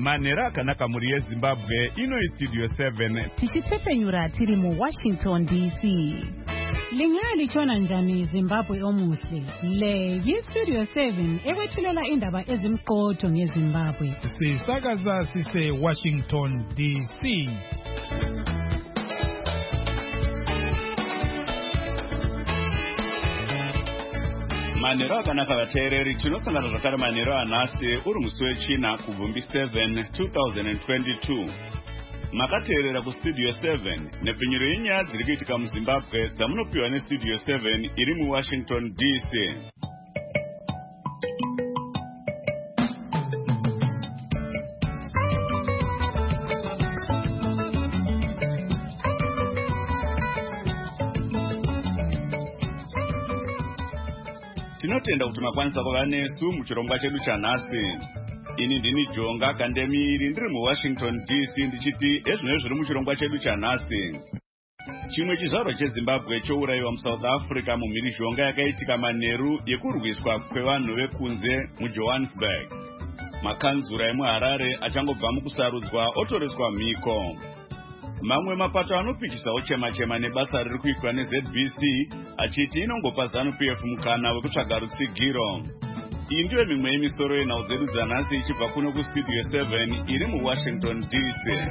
Manera akanaka muri yeZimbabwe ino iStudio 7 tichitepfenyura tiri muWashington DC. Lingali chona njani Zimbabwe omuhle. Le yiStudio 7 ewethulela indaba ezimqotho ngeZimbabwe. Sisakaza sise Washington DC. Manero akanaka vateereri, tinosangana zvakare manero anhasi uri musi wechina kubvumbi 7 2022. Makateerera kuStudio 7 nepfenyuro yenyaya dziri kuitika muZimbabwe dzamunopiwa neStudio 7 iri muWashington DC. Tinotenda kuti makwanisa kuva nesu muchirongwa chedu chanhasi. Ini ndini Jonga Kandemiri ndiri muWashington DC ndichiti ezvino zviri muchirongwa chedu chanhasi. Chimwe chizvarwa cheZimbabwe chourayiwa muSouth Africa mumhirizhonga yakaitika manheru yekurwiswa kwevanhu vekunze muJohannesburg. Makanzura emuHarare achangobva mukusarudzwa otoreswa mhiko. Mamwe mapato anopikisawo chema nebasa riri kuitwa neZBC achiti inongopa ZANU-PF mukana wekutsvaga rutsigiro. Iyi ndiyo mimwe yemisoro yenhau dzedu dzanhasi ichibva kuno kuStudio 7 iri muWashington DC.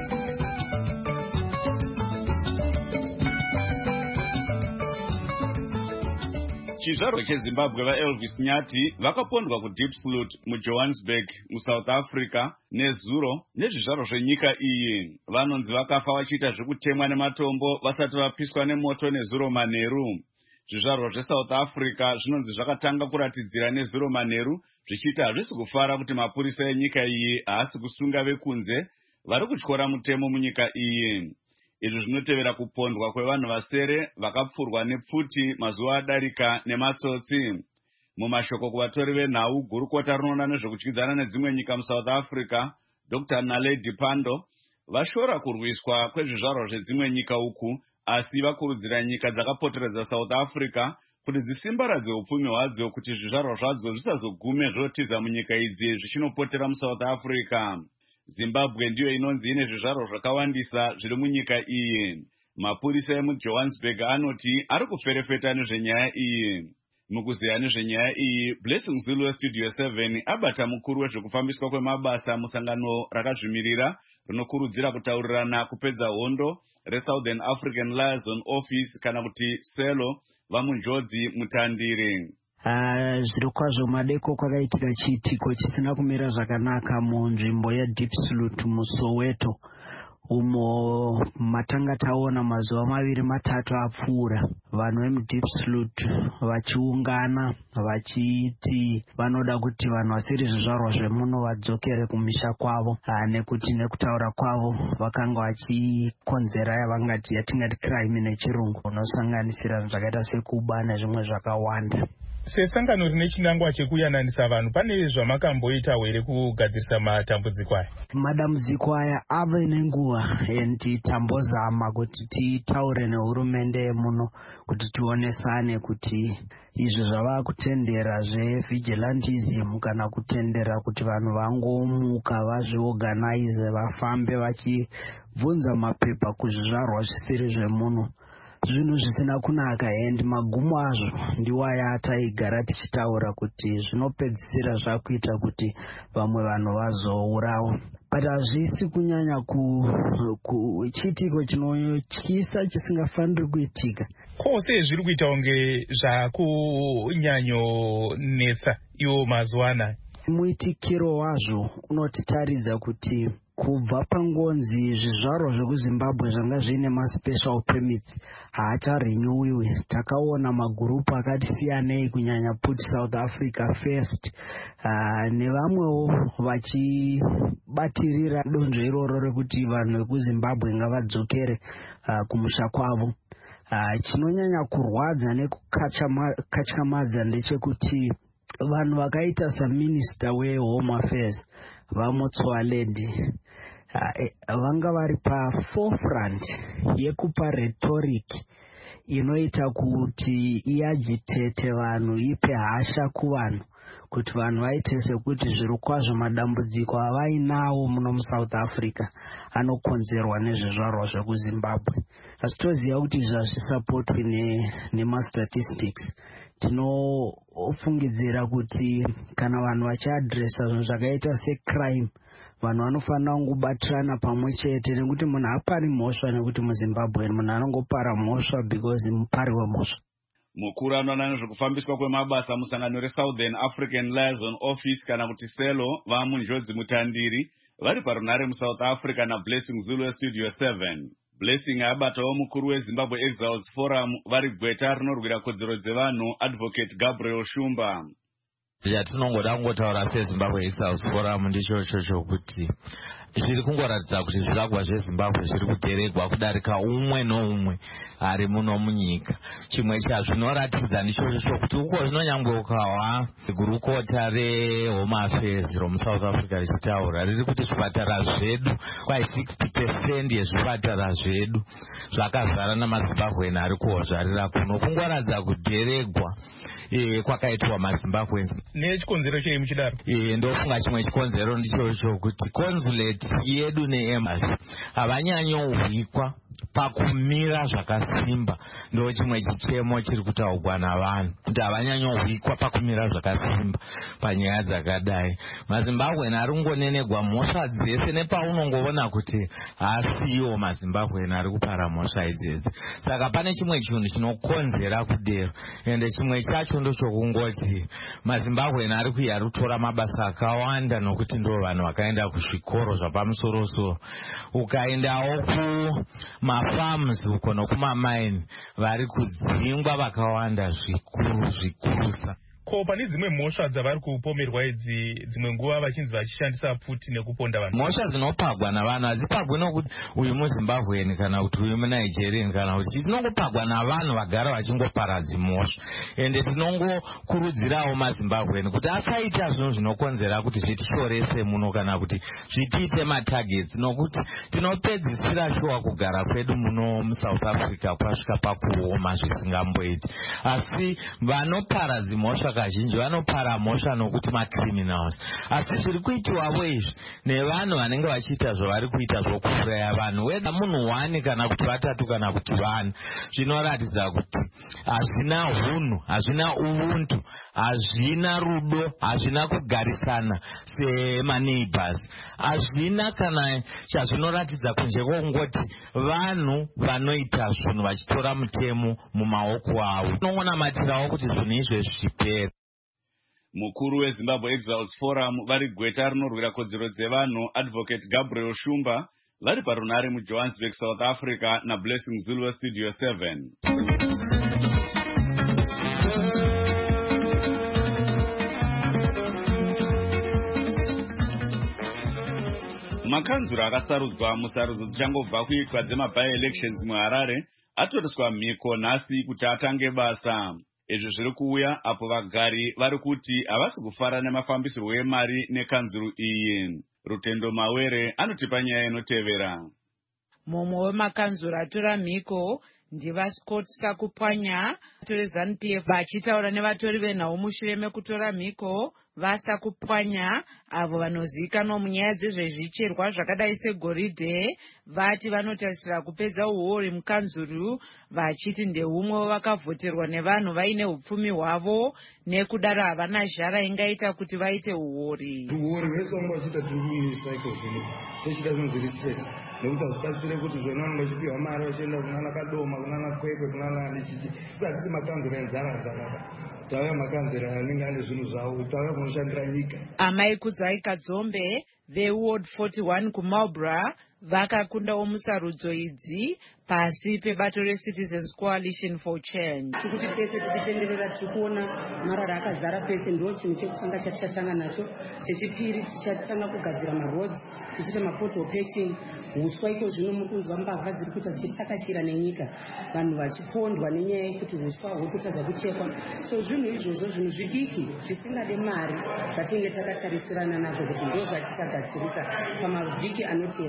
Chizvarwa cheZimbabwe vaElvis Nyati vakapondwa kuDiepsloot muJohannesburg muSouth Africa nezuro nezvizvarwa zvenyika iyi. Vanonzi vakafa vachiita zvekutemwa nematombo vasati vapiswa nemoto nezuro manheru. Zvizvarwa zveSouth Africa zvinonzi zvakatanga kuratidzira nezuro manheru zvichiti hazvisi kufara kuti mapurisa enyika iyi haasi kusunga vekunze vari kutyora mutemo munyika iyi. Izvi zvinotevera kupondwa kwevanhu vasere vakapfurwa nepfuti mazuva adarika nematsotsi. Mumashoko kuvatori venhau, gurukota rinoona nezvekudyidzana nedzimwe nyika muSouth Africa, Dr. Naledi Pandor, vashora kurwiswa kwezvizvarwa zvedzimwe nyika uku, asi vakurudzira nyika dzakapoteredza South Africa kuti dzisimbaradze upfumi hwadzo kuti zvizvarwa zvadzo zvisazogume zvotiza munyika idzi zvichinopotera muSouth Africa. Zimbabwe ndiyo inonzi ine zvizvarwa zvakawandisa zviri munyika iyi. Mapurisa emuJohannesburg anoti ari kuferefeta nezvenyaya iyi. Mukuzeya nezvenyaya iyi, Blessing Zulu weStudio 7 abata mukuru wezvekufambiswa kwemabasa musangano rakazvimirira rinokurudzira kutaurirana kupedza hondo reSouthern African Liaison Office kana kuti SELO vamunjodzi mutandire. Zviri kwazvo madeko kwakaitika chiitiko chisina kumira zvakanaka munzvimbo yeDiepsloot muSoweto, umo matanga taona mazuva 2-3 apfuura vanhu vemuDiepsloot vachiungana vachiti vanoda kuti vanhu vasiri zvizvarwa zvemuno vadzokere kumisha kwavo, nekuti nekutaura kwavo vakanga vachikonzera yatingati crime nechirungu, unosanganisira zvakaita sekuba nezvimwe zvakawanda. Sesangano rine chinangwa chekuyananisa vanhu, pane zvamakamboita here kugadzirisa matambudziko aya? Madambudziko aya ave nenguva tambozama kuti titaure nehurumende muno kuti tionesane kuti izvi zvava kutendera zvevigilantism kana kutendera kuti vanhu vangomuka vazviorganize vafambe vachibvunza mapepa kuzvizvarwa zvisiri zvemuno, zvinhu zvisina kunaka. And magumo azvo ndiwaya taigara tichitaura kuti zvinopedzisira zvakuita kuti vamwe vanhu vazourawa, but hazvisi kunyanya chiitiko chinotyisa chisingafaniri kuitika. Kwose zviri kuita kunge zvakunyanyonetsa iwo mazuva anaya. Muitikiro wazvo unotitaridza kuti kubva pangonzi zvizvarwa zvekuZimbabwe zvanga zvine maspecial permits haacharenewiwi. Takaona magurupu akati siyanei kunyanya Put South Africa First nevamwewo vachibatirira donzvo iroro rekuti vanhu vekuZimbabwe ngavadzokere kumusha kwavo. Chinonyanya kurwadza nekukatyamadza ndechekuti vanhu vakaita saMinista weHome Affairs vaMotsoaledi vanga vari paforefront yekupa rhetoric inoita kuti iagitate vanhu, ipe hasha kuvanhu kuti vanhu vaite sekuti zviri kwazvo madambudziko avainawo muno muSouth Africa anokonzerwa nezvizvarwa zvekuZimbabwe. Asi toziva kuti izvi hazvisapotwi nemastatistics. Tinofungidzira kuti kana vanhu vachiadresa zvinhu zvakaita secrime, vanhu vanofanira kungobatirana pamwe chete, nekuti munhu hapari mhosva nekuti muZimbabwe munhu anongopara mhosva because mupari wemhosva. Mukuru anoona nezvekufambiswa kwemabasa musangano reSouthern African Liaison Office kana kuti SELO vamunjodzi mutandiri vari parunare muSouth Africa naBlessing Zulu Studio 7. Blessing abatawo mukuru weZimbabwe Exiles Forum vari gweta rinorwira kodzero dzevanhu Advocate Gabriel Shumba. Yatinongoda kungotaura seZimbabwe Exiles Forum ndicho chokuti zviri kungoratidza kuti zviragwa zveZimbabwe zviri kuteregwa kudarika umwe noumwe ari muno munyika. Chimwe chazvinoratidza ndicho kuti uko zvinonyambokawa gurukota reHome Affairs romuSouth Africa richitaura riri kuti zvipatara zvedu kwai 60% yezvipatara zvedu zvakazara namaZimbabweni ari kuozvarira kuno. Kungoratidza kuteregwa kwakaitwa maZimbabwenzi. Nechikonzero chei muchidaro? Ndofunga chimwe chikonzero ndicho kuti consulate yedu neembassy havanyanyohwikwa pakumira zvakasimba. Ndo chimwe chichemo chiri kutaurwa navanhu kuti havanyanyohwikwa pakumira zvakasimba panyaya dzakadai. maZimbabweni ari kungonenegwa mhosva dzese nepaunongoona kuti hasiwo maZimbabweni ari kupara mhosva idzedzi. Saka pane chimwe chinhu chinokonzera kudero, ende chimwe chacho ndochokungoti maZimbabweni ari kuyarutora mabasa akawanda nokuti ndo vanhu vakaenda kuzvikoro zvapamusoro-soro. Ukaendawo kumafarms uko nokumamaini vari kudzingwa vakawanda zvikurusa. Ko pane dzimwe mhosva dzavari kupomerwa idzi dzimwe nguva vachinzi vachishandisa pfuti nekuponda vanhu? Mhosva dzinopagwa navanhu hadzipagwi nokuti uyu muZimbabweni kana kuti uyu muNigerian kana kuti dzinongopagwa navanhu vagara vachingopara dzimhosva. Ende tinongokurudzirawo maZimbabweni kuti asaita zvinhu zvinokonzera kuti zvitishorese muno kana kuti zvitiite matargets, nokuti tinopedzisira shuwa kugara kwedu muno muSouth Africa kwasvika pakuoma zvisingamboiti. Asi vanopara dzimhosva kazhinji vanopara mhosva nokuti macriminals. Asi zviri kuitiwawo izvi nevanhu vanenge vachiita zvavari kuita zvokuuraya vanhu, weda munhu 1 kana kuti 3 kana kuti 4, zvinoratidza kuti hazvina hunhu, hazvina ubuntu, hazvina rudo, hazvina kugarisana semaneighbors, hazvina kana chazvinoratidza kunze kwokungoti vanhu vanoita zvinhu vachitora mutemo mumaoko avo. Tinongonamatirawo kuti zvinhu izvezvi zvipere. Mukuru weZimbabwe Exiles Forum vari gweta rinorwira kodzero dzevanhu Advocate Gabriel Shumba vari parunare muJohannesburg, South Africa naBlessing Zulu Studio 7. Makanzura akasarudzwa musarudzo dzichangobva kuitwa dzemaby-elections muHarare atoreswa mhiko nhasi kuti atange basa. Izvi zviri kuuya apo vagari vari kuti havasi kufara nemafambisirwo emari nekanzuru iyi. Rutendo Mawere anotipa nyaya inotevera. Mumwe wemakanzura atora mhiko ndivaScott Sakupwanya ToreZANU-PF vachitaura nevatori venhau mushure mekutora mhiko vaSakupwanya avo vanozivikanwa munyaya dzezvezvicherwa zvakadai segoridhe vati vanotarisira kupedza uori mukanzuru, vachiti ndehumwe wavakavhoterwa nevanhu vaine upfumi hwavo nekudaro havana zhara ingaita kuti vaite uori. Uori hwese vange vachiita tiri kuisa iko zvino tochida zvinhu research nekuti hazvibatsire kuti zvona vanenge vachipiwa mari vachienda kunana Kadoma kunana Kwekwe kunana Lichichi. Tisatisi makanzura enzara tauya makanzura anenge ane zvinhu zvavo, tauya kunoshandira nyika. Amai Kudzai Kadzombe veWard 41 kuMarlborough vakakundawo musarudzo idzi pasi pebato reCitizens Coalition for Change. Kuti tese tichitenderera tiri kuona marara akazara pese, ndo chinhu chekutanga chatichatanga nacho. Chechipiri tichatanga kugadzira maroads, tichita mapothole patching. Huswa iko zvino mukunzwa mbavha dziri kuita dzichitakashira nenyika, vanhu vachipondwa nenyaya yekuti huswa huri kutadza kuchekwa. So zvinhu izvozvo zvinhu zvidiki zvisingade mari zvatinge takatarisirana nazvo kuti ndo zvatikagadzirisa pamavhiki anoteera iwawo.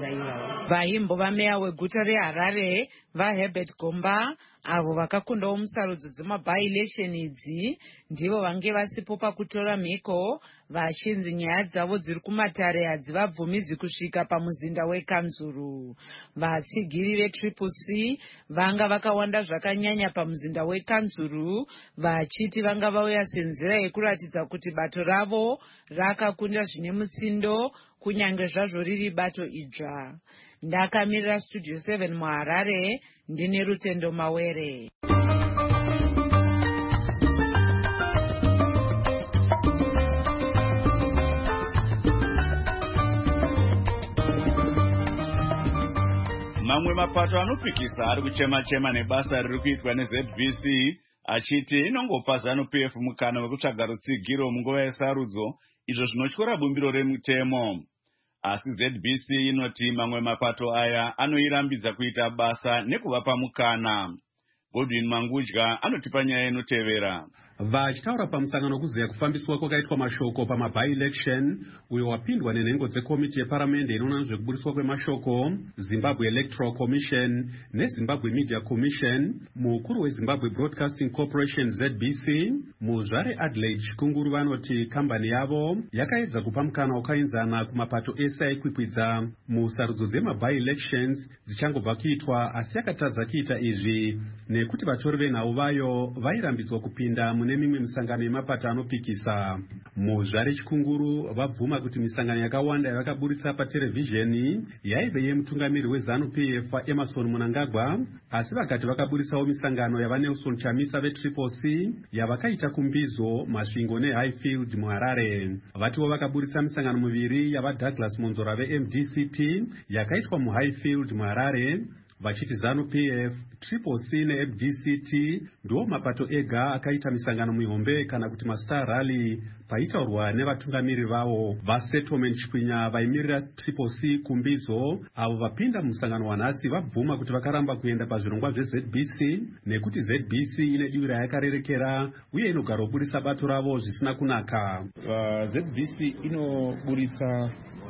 Vaimbo vameya weguta reHarare vaHerbert Gomba avo vakakundawo musarudzo dzema-by-election idzi ndivo vange vasipo pakutora mhiko vachinzi nyaya dzavo dziri kumatare hadzivabvumidzi kusvika pamuzinda wekanzuru. Vatsigiri vetriple C vanga vakawanda zvakanyanya pamuzinda wekanzuru vachiti vanga vauya senzira yekuratidza kuti bato ravo rakakunda zvine mutsindo kunyange zvazvo riri bato idzva. Ndakamirira Studio 7 muHarare ndine Rutendo Mawere. Mamwe mapato anopikisa ari kuchema-chema nebasa riri kuitwa neZBC achiti inongopa ZANU-PF mukana wekutsvaga rutsigiro munguva yesarudzo izvo zvinotyora bumbiro remutemo. Asi ZBC inoti mamwe mapato aya anoirambidza kuita basa nekuvapa mukana. Godwin Mangudya anotipa nyaya inotevera. Vachitaura pamusangano wekuziya kufambiswa kwakaitwa mashoko pama-by-election uyo wapindwa nenhengo dzekomiti yeparamende inoona nezvekubudiswa kwemashoko, Zimbabwe Electoral Commission neZimbabwe Media Commission, mukuru weZimbabwe Broadcasting Corporation ZBC, muzvare Adelaide Chikunguru vanoti kambani yavo yakaedza kupa mukana wakaenzana kumapato ese aikwikwidza musarudzo dzema-by-elections dzichangobva kuitwa, asi yakatadza kuita izvi nekuti vatori venhau vayo vairambidzwa kupinda mune mimwe misangano yemapato anopikisa. Muzvare Chikunguru vabvuma kuti misangano yakawanda yavakaburitsa paterevhizheni yaive yemutungamiri weZANU-PF Emerson Mnangagwa, asi vakati vakaburitsawo misangano yavaNelson Chamisa veTriple C yavakaita kuMbizo, Masvingo neHighfield muHarare. Vatiwo vakaburitsa misangano miviri yavaDouglas Monzora veMDCT yakaitwa muHighfield muHarare, vachiti ZANU-PF, Triple C neMDCT ndiwo mapato ega akaita misangano mihombe kana kuti maStar Rally paitaurwa nevatungamiri vavo. VaSettlement Chikwinya vaimirira Triple C kuMbizo avo vapinda mumusangano wanhasi vabvuma kuti vakaramba kuenda pazvirongwa zveZBC nekuti ZBC ine divi rayakarerekera uye inogara kuburitsa bato ravo zvisina kunaka. ZBC inoburitsa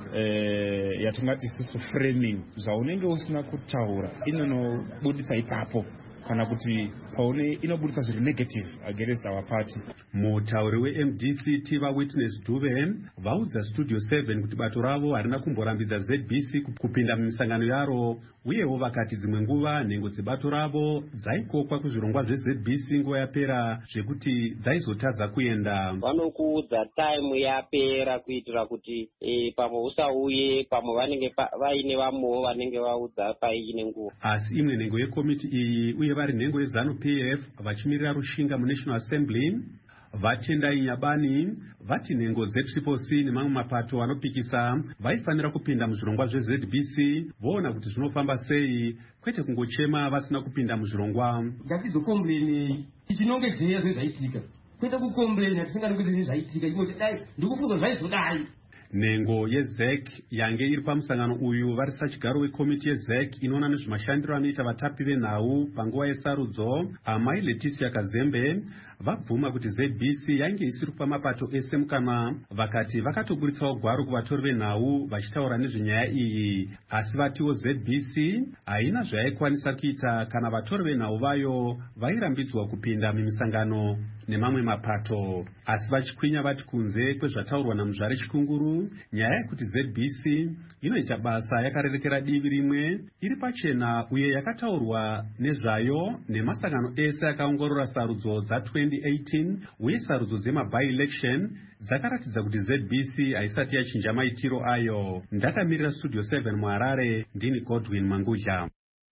yatingati siso framing zvaunenge usina kutaura inonobuditsa ipapo kana kuti paone inobuditsa zviri negative against our party. Mutauri weMDCT vaWitness Dube vaudza Studio 7 kuti bato ravo harina kumborambidza ZBC kupinda mumisangano yaro, uyewo vakati dzimwe nguva nhengo dzebato ravo dzaikokwa kuzvirongwa zveZBC nguva yapera zvekuti dzaizotadza kuenda. Vanokuudza time yapera kuitira kuti pamwe usauye, pamwe vanenge vaine vamwewo vanenge vaudza paine nguva. Asi imwe nhengo yekomiti iyi uye vari nhengo yeZANU-PF vachimirira Rushinga muNational Assembly, Vatendai Nyabani vati nhengo dzeTriple C nemamwe mapato anopikisa vaifanira kupinda muzvirongwa zveZBC voona kuti zvinofamba sei, kwete kungochema vasina kupinda muzvirongwa. Ngatizokombleni ichinongedzeya zvezvaitika, kwete kukombleni hatisingadi kuti zvezvaitika ingoti dai ndikufunga zvaizodai. Nhengo yeZEC yange iri pamusangano uyu vari sachigaro wekomiti yeZEC inoona nezvemashandiro anoita vatapi venhau panguva yesarudzo, Amai Leticia Kazembe vabvuma kuti ZBC yange isiri kupa mapato ese mukana, vakati vakatoburitsawo gwaro kuvatori venhau vachitaura nezvenyaya iyi, asi vatiwo ZBC haina zvayaikwanisa kuita kana vatori venhau vayo vairambidzwa kupinda mumisangano nemamwe mapato. Asi vachikwinya vati kunze kwezvataurwa naMuzvare Chikunguru, nyaya yekuti ZBC inoita basa yakarerekera divi rimwe iri pachena uye yakataurwa nezvayo nemasangano ese akaongorora sarudzo dza2018 uye sarudzo dzema-by-election dzakaratidza kuti ZBC haisati yachinja maitiro ayo. Ndakamirira Studio 7 muHarare, ndini Godwin Mangudya.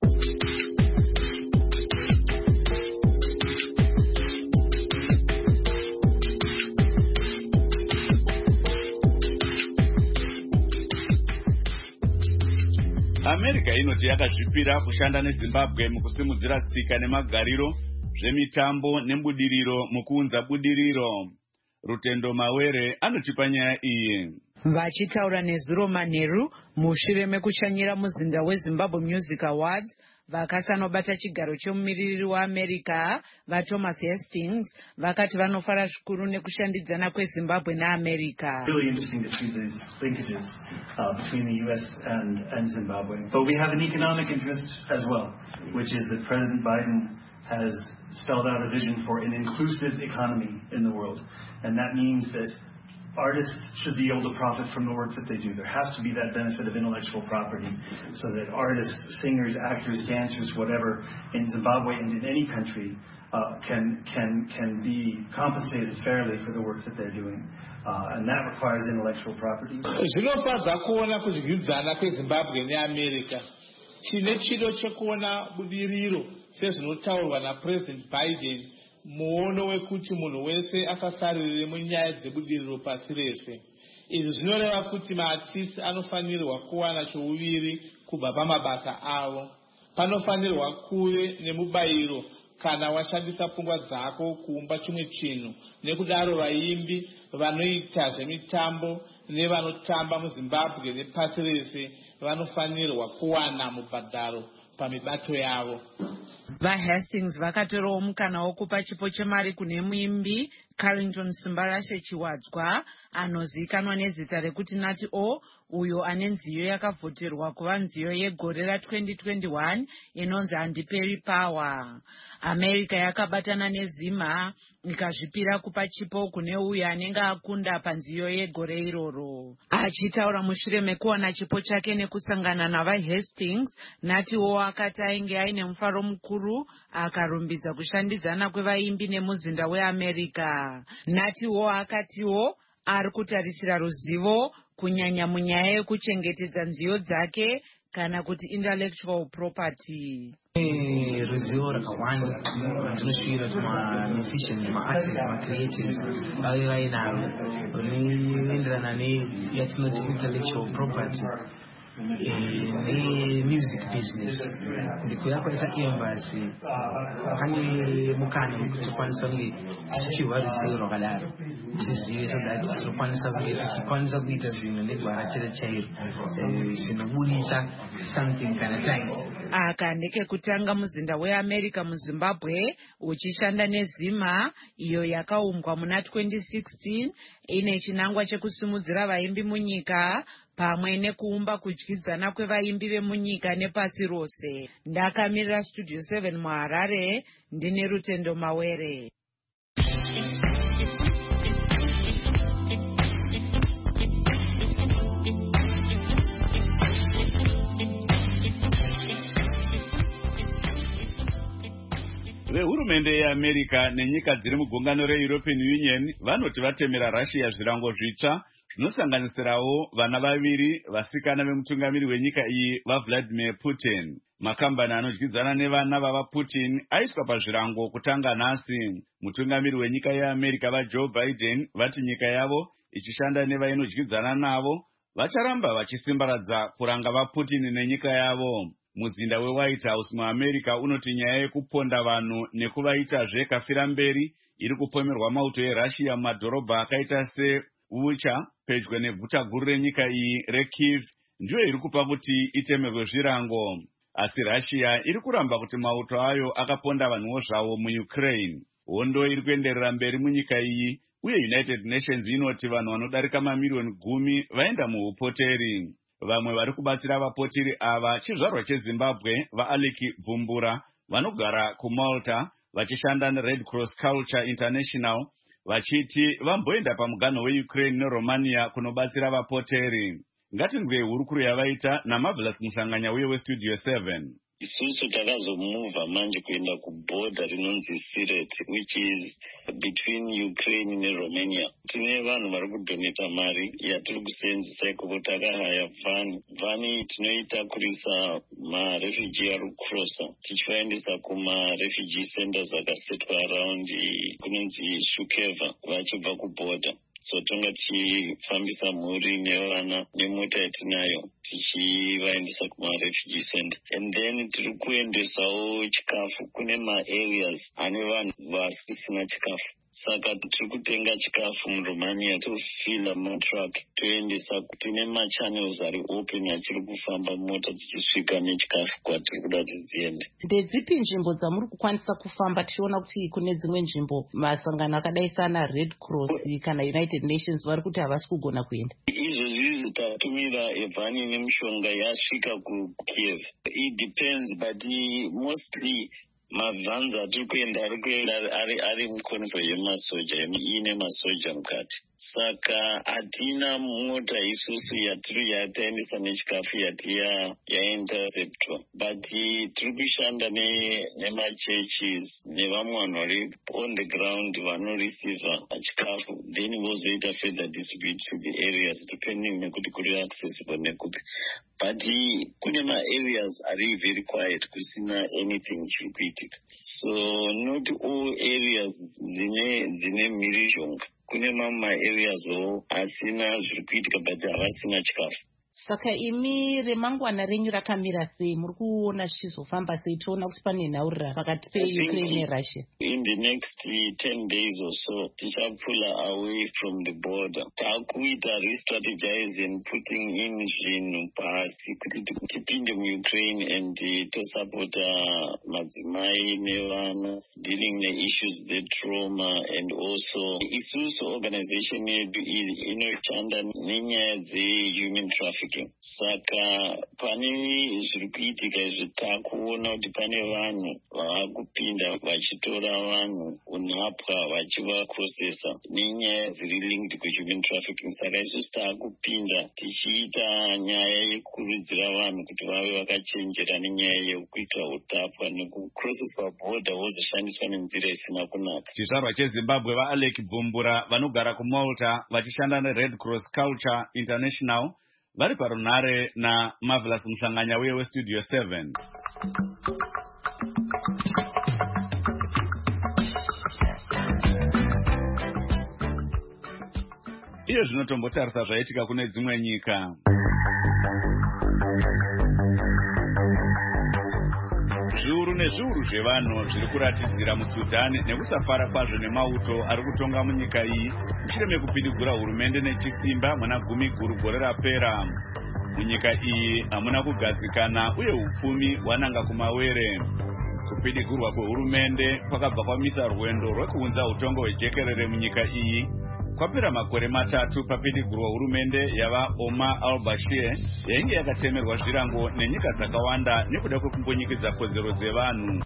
America inoti yakazvipira kushanda neZimbabwe mukusimudzira tsika nemagariro zvemitambo nebudiriro mukuunza budiriro. Rutendo Mawere anotipa nyaya iyi. Vachitaura neZuro Manheru mushure mekushanyira muzinda weZimbabwe Music Awards, vakasanobata chigaro chemumiririri weAmerica vaThomas Hastings vakati vanofara zvikuru nekushandidzana kweZimbabwe neAmerica. Really interesting to see these linkages between the US and Zimbabwe. But we have an economic interest as well, which is that President Biden has spelled out a vision for an inclusive economy in the world. And that means that artists should be able to profit from the work that they do. There has to be that benefit of intellectual property so that artists, singers, actors, dancers, whatever, in Zimbabwe and in any country can be compensated fairly for the work that they're doing. And that requires intellectual property. Zvinofadza kuona kuzvidzana kweZimbabwe neAmerica. Chine chido chekuona budiriro sezvinotaurwa naPresident Biden, muono wekuti munhu wese asasarire munyaya dzebudiriro pasi rese. Izvi zvinoreva kuti maartists anofanirwa kuwana chouviri kubva pamabasa avo. Panofanirwa kuve nemubayiro kana washandisa pfungwa dzako kuumba chimwe chinhu. Nekudaro vaimbi vanoita zvemitambo nevanotamba muZimbabwe nepasi rese vanofanirwa kuwana mubhadharo pamibato yavo. VaHastings vakatorawo mukana wokupa chipo chemari kune muimbi Carrington Simbarashe Chiwadzwa anozivikanwa nezita rekuti Nati O, uyo ane nziyo yakavhoterwa kuva nziyo yegore ra2021 inonzi Handiperi Power. America yakabatana neZima ikazvipira kupa chipo kune uyo anenge akunda panziyo yegore iroro. Achitaura mushure mekuwana chipo chake nekusangana navaHastings, Nati O akati ainge aine mufaro mukuru akarumbidza kushandidzana kwevaimbi nemuzinda weAmerica. Nati O akatiwo ari kutarisira ruzivo kunyanya munyaya yekuchengetedza nziyo dzake kana kuti intellectual property. Ruzivo rakawanda ndinosvira kuti musicians, artists, creators vave vainaro rinoenderana neyatinoti intellectual property music business. Ndikuya kwaita embassy pane mukana wekuti tikwanisa kunge tichipiwa ruzivo rwakadaro, tizive so that tinokwanisa kunge tichikwanisa kuita zvinhu negwara chete chairo zvinobudisa something kana tight. Aka ndekekutanga muzinda weAmerica muZimbabwe uchishanda neZima iyo yakaumbwa muna 2016 ine chinangwa chekusimudzira vaimbi munyika pamwe nekuumba kudyidzana kwevaimbi vemunyika nepasi rose. Ndakamirira Studio 7 muHarare, ndine Rutendo Mawere. Vehurumende yeAmerica nenyika dziri mugungano reEuropean Union vanoti vatemera Russia zvirango zvitsva zvinosanganisirawo vana vaviri vasikana vemutungamiri wenyika iyi vaVladimir Putin. Makambani anodyidzana nevana vavaPutin aiswa pazvirango kutanga nhasi. Mutungamiri wenyika yeAmerica vaJoe Biden vati nyika yavo ichishanda nevainodyidzana navo vacharamba vachisimbaradza kuranga vaPutin nenyika yavo. Muzinda weWhite House muAmerica unoti nyaya yekuponda vanhu nekuvaitazve kafira mberi iri kupomerwa mauto eRussia mumadhorobha akaita seUcha pedyo neguta guru renyika iyi reKyiv ndiyo iri kupa kuti itemerwe zvirango. Asi Russia iri kuramba kuti mauto ayo akaponda vanhuwo zvavo muUkraine. Hondo iri kuenderera mberi munyika iyi uye United Nations inoti vanhu vanodarika mamiliyoni 10 vaenda muupoteri. Vamwe vari kubatsira vapoteri ava chizvarwa cheZimbabwe vaAleki Bvumbura vanogara kuMalta vachishanda neRed Cross Culture International vachiti vamboenda pamuganho weUkraine neRomania kunobatsira vapoteri. Ngatinzwe hurukuru yavaita naMarvelous Muhlanganya uye weStudio 7. Isusu takazomuvha manje kuenda kuborder rinonzi Siret, which is between Ukraine neRomania. Tine vanhu vari kudoneta mari yatiri kuseenzesa ikopo. Takahaya vhani tinoita kurisa marefugee ari kucrossa tichivaendesa kumarefugee centers akasetwa around kunonzi Shukeva vachibva kuborder. So tonga tichifambisa mhuri nevana nemota yatinayo tichivaendesa kumarefugee center. And then tiri kuendesawo chikafu kune maareas ane vanhu vasisina chikafu. saka tiri kutenga chikafu muRomania tofila matruck toendesa. Tine machannels ari open achiri kufamba mota dzichisvika nechikafu kwatiri kuda kuti dziende. Ndedzipi nzvimbo dzamuri kukwanisa kufamba? Tichiona kuti kune dzimwe nzvimbo masangano akadai sana Red Cross kana United Nations vari kuti havasi kugona kuenda. Izvozvi tatumira evhani nemishonga yasvika kuKiev. It depends, but mostly mavhanzi atiri kuenda ari muconvoy yemasoja, ine masoja mukati. Saka hatina mota isusu yataendesa nechikafu yainterceptwa, but tiri kushanda nemachurches nevamwe vanhu vari on the ground vanoreceiva chikafu, then vozoita further distribute to the areas depending nekuti kuri accessible nekupi. But kune ma-areas ari very quiet, kusina anything chiri kuitika. So not all areas dzine mhirizhonga. Kune mamwe areas asina zviri kuitika but havasina chikafu. Saka imi remangwana renyu rakamira sei? Muri kuona zvichizofamba sei? Toona kuti pane nhaurira pakati peUkraine neRussia. In the next 10 days or so, tichapula away from the border. Takuita re-strategize and putting in zvinhu pasi kuti tipinde muUkraine and tosupporta madzimai nevana dealing neissues trauma, and also isusu organization yedu inoshanda nenyaya dzehuman trafficking. Saka pane zviri kuitika izvi takuona kuti pane vanhu vakupinda vachitora vanhu unhapwa vachivaprocessa nenyaya dziri linked kuhuman trafficking. Saka isusu takupinda tichiita nyaya yekukurudzira vanhu kuti vave vakachenjera nenyaya yekuita utapwa nekucrosseswa border wozoshandiswa nenzira isina kunaka. Chizvarwa cheZimbabwe vaAlec Bvumbura vanogara kuMalta vachishanda neRed Cross Culture International vari parunhare naMarvelous Muhlanganya uye weStudio 7. Iyo zvinotombotarisa zvaitika kune dzimwe nyika. Zviuru nezviuru zvevanhu zviri kuratidzira muSudan nekusafara kwazvo nemauto ari kutonga munyika iyi mushure mekupidigura hurumende nechisimba muna gumi guru gore rapera. Munyika iyi hamuna kugadzikana uye upfumi hwananga kumawere. Kupidigurwa kwehurumende kwakabva kwamisa rwendo rwekuunza utongo hwejekerere munyika iyi kwapera makore matatu papidigurwa hurumende yava Omar al-Bashir yainge yakatemerwa zvirango nenyika dzakawanda nekuda kwekumbonyikidza kodzero dzevanhu.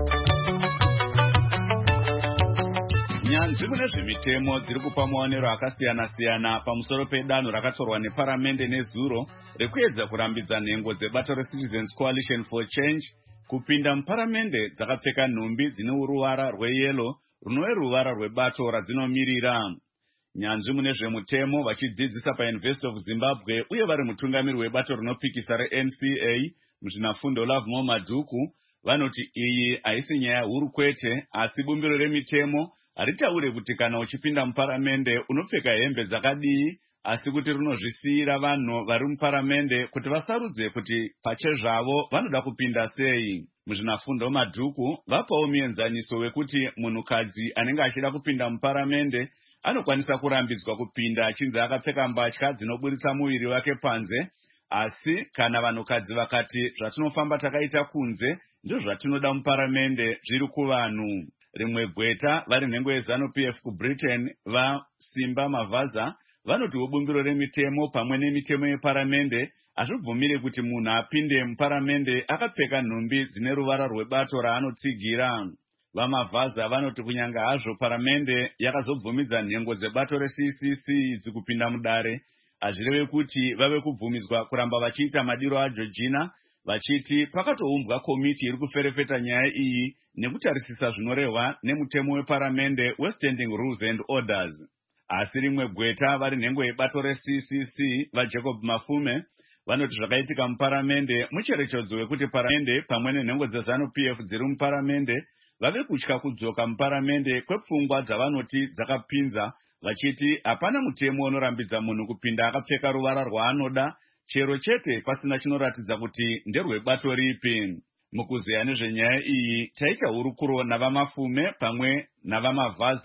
Nyanzvi mune zvemitemo dziri kupa maonero akasiyana-siyana pamusoro pedanho rakatorwa neparamende nezuro rekuedza kurambidza nhengo dzebato reCitizens Coalition for Change kupinda muparamende dzakapfeka nhumbi dzine ruvara rweyero runove ruvara rwebato radzinomirira. Nyanzvi mune zvemutemo vachidzidzisa paUniversity of Zimbabwe uye vari mutungamiri webato rinopikisa reNCA muzvinafundo Lovemore Madhuku vanoti iyi haisi nyaya huru kwete, asi bumbiro remitemo haritaure kuti kana uchipinda muparamende unopfeka hembe dzakadii, asi kuti rinozvisiyira vanhu vari muparamende kuti vasarudze kuti pachezvavo vanoda kupinda sei. Muzvinafundo Madhuku vapawo muenzaniso wekuti munhukadzi anenge achida kupinda muparamende anokwanisa kurambidzwa kupinda achinzi akapfeka mbatya dzinoburitsa muviri wake panze, asi kana vanhukadzi vakati zvatinofamba takaita kunze ndizvo zvatinoda muparamende zviri kuvanhu. Rimwe gweta vari nhengo yeZANU-PF kuBritain vaSimba Mavaza vanotiwo bumbiro remitemo pamwe nemitemo yeparamende hazvibvumire kuti munhu apinde muparamende akapfeka nhumbi dzine ruvara rwebato raanotsigira. VaMavaza vanoti kunyanga hazvo paramende yakazobvumidza nhengo dzebato reCCC dzikupinda mudare, hazvireve kuti vave kubvumidzwa kuramba vachiita madiro aJorgina, vachiti pakatoumbwa komiti iri kuferefeta nyaya iyi nekutarisisa zvinorehwa nemutemo weparamende weStanding Rules and Orders. Asi rimwe gweta vari nhengo yebato reCCC vaJacob Mafume vanoti zvakaitika muparamende mucherechedzo wekuti paramende pamwe nenhengo dzeZANU-PF dziri muparamende vave kutya kudzoka muparamende kwepfungwa dzavanoti dzakapinza, vachiti hapana mutemo unorambidza munhu kupinda akapfeka ruvara rwaanoda, chero chete pasina chinoratidza kuti nderwebato ripi. Mukuzeya nezvenyaya iyi taita hurukuro navaMafume pamwe navaMavaza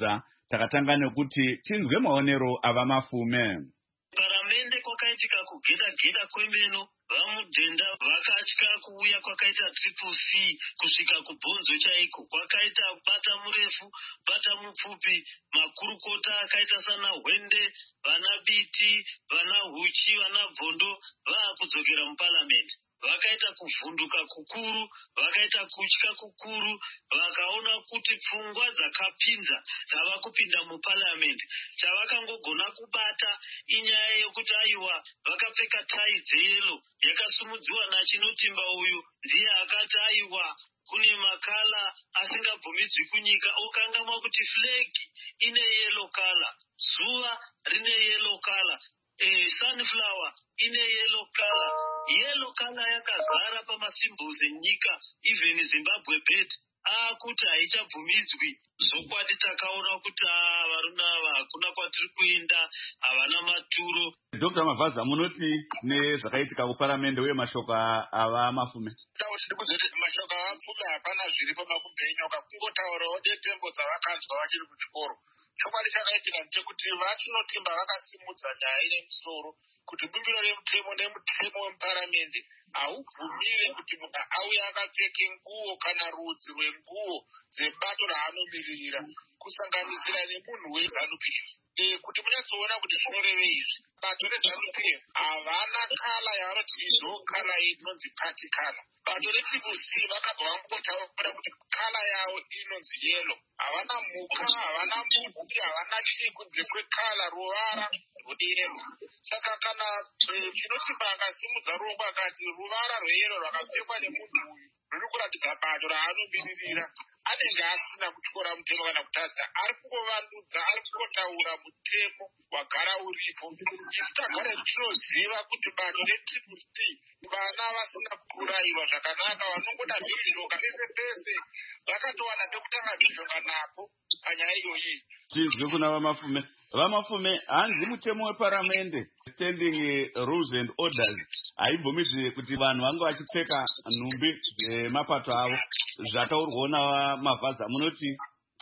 takatanga nekuti tinzwe maonero ava Mafume. Paramende kwakaitika kugeda kwemeno, vamudhenda vakatya kuuya kwakaita triple C kusvika kubhonzo chaiko, kwakaita bata murefu bata mupfupi, makurukota akaita sana Hwende, vana Biti, vana Huchi, vana Bhondo vaakudzokera muparamende. Vakaita kuvhunduka kukuru, vakaita kutya kukuru, vakaona kuti pfungwa dzakapinza dzava kupinda muparamende. Chavakangogona kubata inyaya yekuti aiwa vakapfeka tai dzeyelo yakasumudziwa naChinotimba uyu ndiye akati aiwa kune makala asingabvumidzwi kunyika, okangamwa kuti flegi ine yellow color, zuva rine yellow color, sunflower ine yellow color. Yellow color yakazara pamasymbols enyika, even Zimbabwe bet akuti haichabvumidzwi. Zokwadi takaona kuti varume ava hakuna kwatiri kuenda, havana maturo. Dr. Mavhaza, munoti nezvakaitika kuparamende uye mashoko ava Mafume? Ndikuzoti mashoko ava Mafume hapana zviripo Makumbo enyoka, kungotaurawo detembo dzavakanzwa vachiri kuchikoro. Chokwadi chakaitika ndechekuti vaChinotimba vakasimudza nyaya ine musoro kuti bumbiro remutemo nemutemo wemuparamende haubvumire kuti munhu auye akapfeke nguo kana rudzi rwenguo dzebato raanomiririra, kusanganisira nemunhu weZANU-PF. Kuti munyatsoona kuti zvinorevei izvi, bato reZANU-PF havana kala yavanoti izo kala inonzi party kala. Bato retriple C vakabva vangotaura kuti kala yavo inonzi yellow. Havana mhuka, havana mbuti, havana chii kunze kwekala, ruvara rwodinero. Saka kana Chinotimba akasimudza ruoko akati ruvara rweyero rwakapfekwa nemunhu uyu ruri kuratidza bato raanomiririra, anenge asina kutyora mutemo kana kutadza, ari kungovandudza, ari kungotaura mutemo wagara uripo. Isu tagara tinoziva kuti bato retriple C vana vasina kuurayiwa zvakanaka, vanongoda mhizhoka pese pese, vakatowana pekutanga mhizhoka napo panyaya iyoyi. Tizwe kuna vaMafume. VaMafume, hanzi mutemo weparamende standing rules and orders haibvumidzwi kuti vanhu vange vachipfeka nhumbi dzemapato avo, zvataurwawo naVamavhaza, munoti?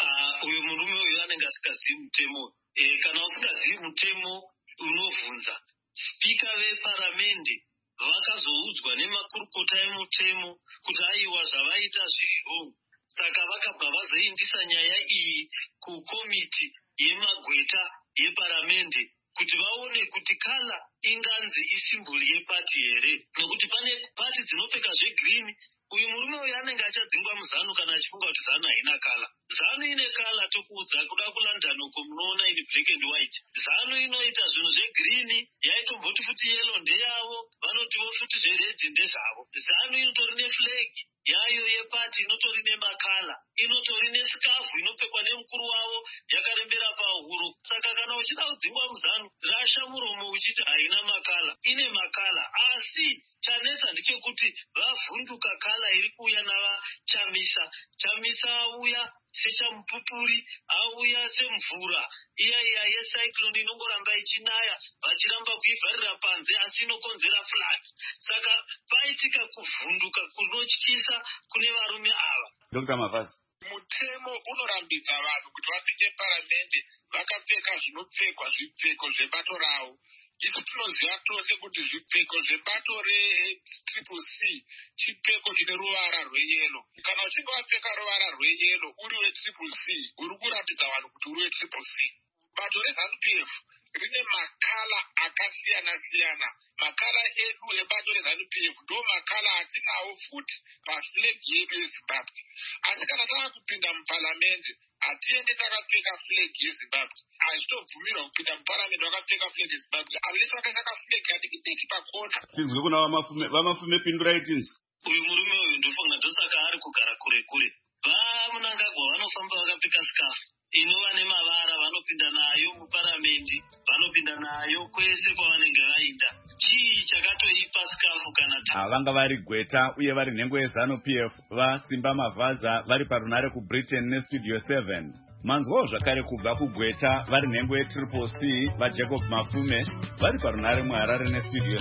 Uyu murume uyu anenge asingazivi mutemo. Kana usingazivi mutemo unovhunza. Spika veparamende vakazoudzwa nemakurukota emutemo kuti aiwa zvavaita zviri wrong. Saka vakabva vazoindisa nyaya iyi kukomiti yemagweta yeparamende kuti vaone kuti kala inganzi isimboli yepati here, nokuti pane pati dzinopfeka zvegirini. Uyu murume uyu anenge achadzingwa muZANU kana achifunga kuti ZANU haina kala. ZANU ine kala, tokuudza kuda kuLondon uko munoona ine black and white. ZANU inoita zvinhu zvegirini, yaitomboti futi yellow ndeyavo, vanotivo futi zveredhi ndezvavo. ZANU inotori neflegi yayo yepati, inotori nemakala, inotori nesikafu inopfekwa nemukuru wavo yakarembera pahuro. Saka kana uchida kudzingwa muZANU, rasha muromo uchiti haina makala. Ine makala, asi chanetsa ndechekuti vavhunduka kala iri kuuya navaChamisa. Chamisa auya sechamupupuri, auya semvura iya yecyclone inongoramba ichinaya, vachiramba kuivharira panze asi inokonzera flood. Saka paitika kuvhunduka kunotyisa kune varume ava. Dr. Mavhaza. Mutemo unorambidza vanhu kuti vapinde paramende vakapfeka zvinopfekwa, zvipfeko zvebato ravo. Isu tinoziva tose kuti zvipfeko zvebato retriple C chipfeko chine ruvara rweyelo. Kana uchinge wapfeka ruvara rweyelo uri wetriple C, uri kuratidza vanhu kuti uri wetriple C. Bato reZANU-PF rine makala akasiyana-siyana. Makala edu ebato reZANU-PF ndo makala atinawo futi paflegi yedu yeZimbabwe. Asi kana tava kupinda muparamende, hatiende takapfeka flegi yeZimbabwe. Hazvitobvumirwa kupinda muparamende wakapfeka flegi yeZimbabwe, unless wakaisa kaflegi kadiki pakona. Tinzwe kuna vaMafume, pindurai tinzwe. Uyu murume uyu ndofunga ndosaka ari kugara kure kure. VaMunangagwa vanofamba vakapfeka scarf inova nemavara, vanopinda nayo muparamende, vanopinda nayo kwese kwavanenge vaenda. Chii chakatoipa scarf kana vanga vari gweta uye vari nhengo yeZANU-PF, vaSimba Mavhaza vari parunare kuBritain neStudio 7. Manzwawo zvakare kubva kugweta vari nhengo yeTriple C, vaJacob Mafume vari parunare muHarare neStudio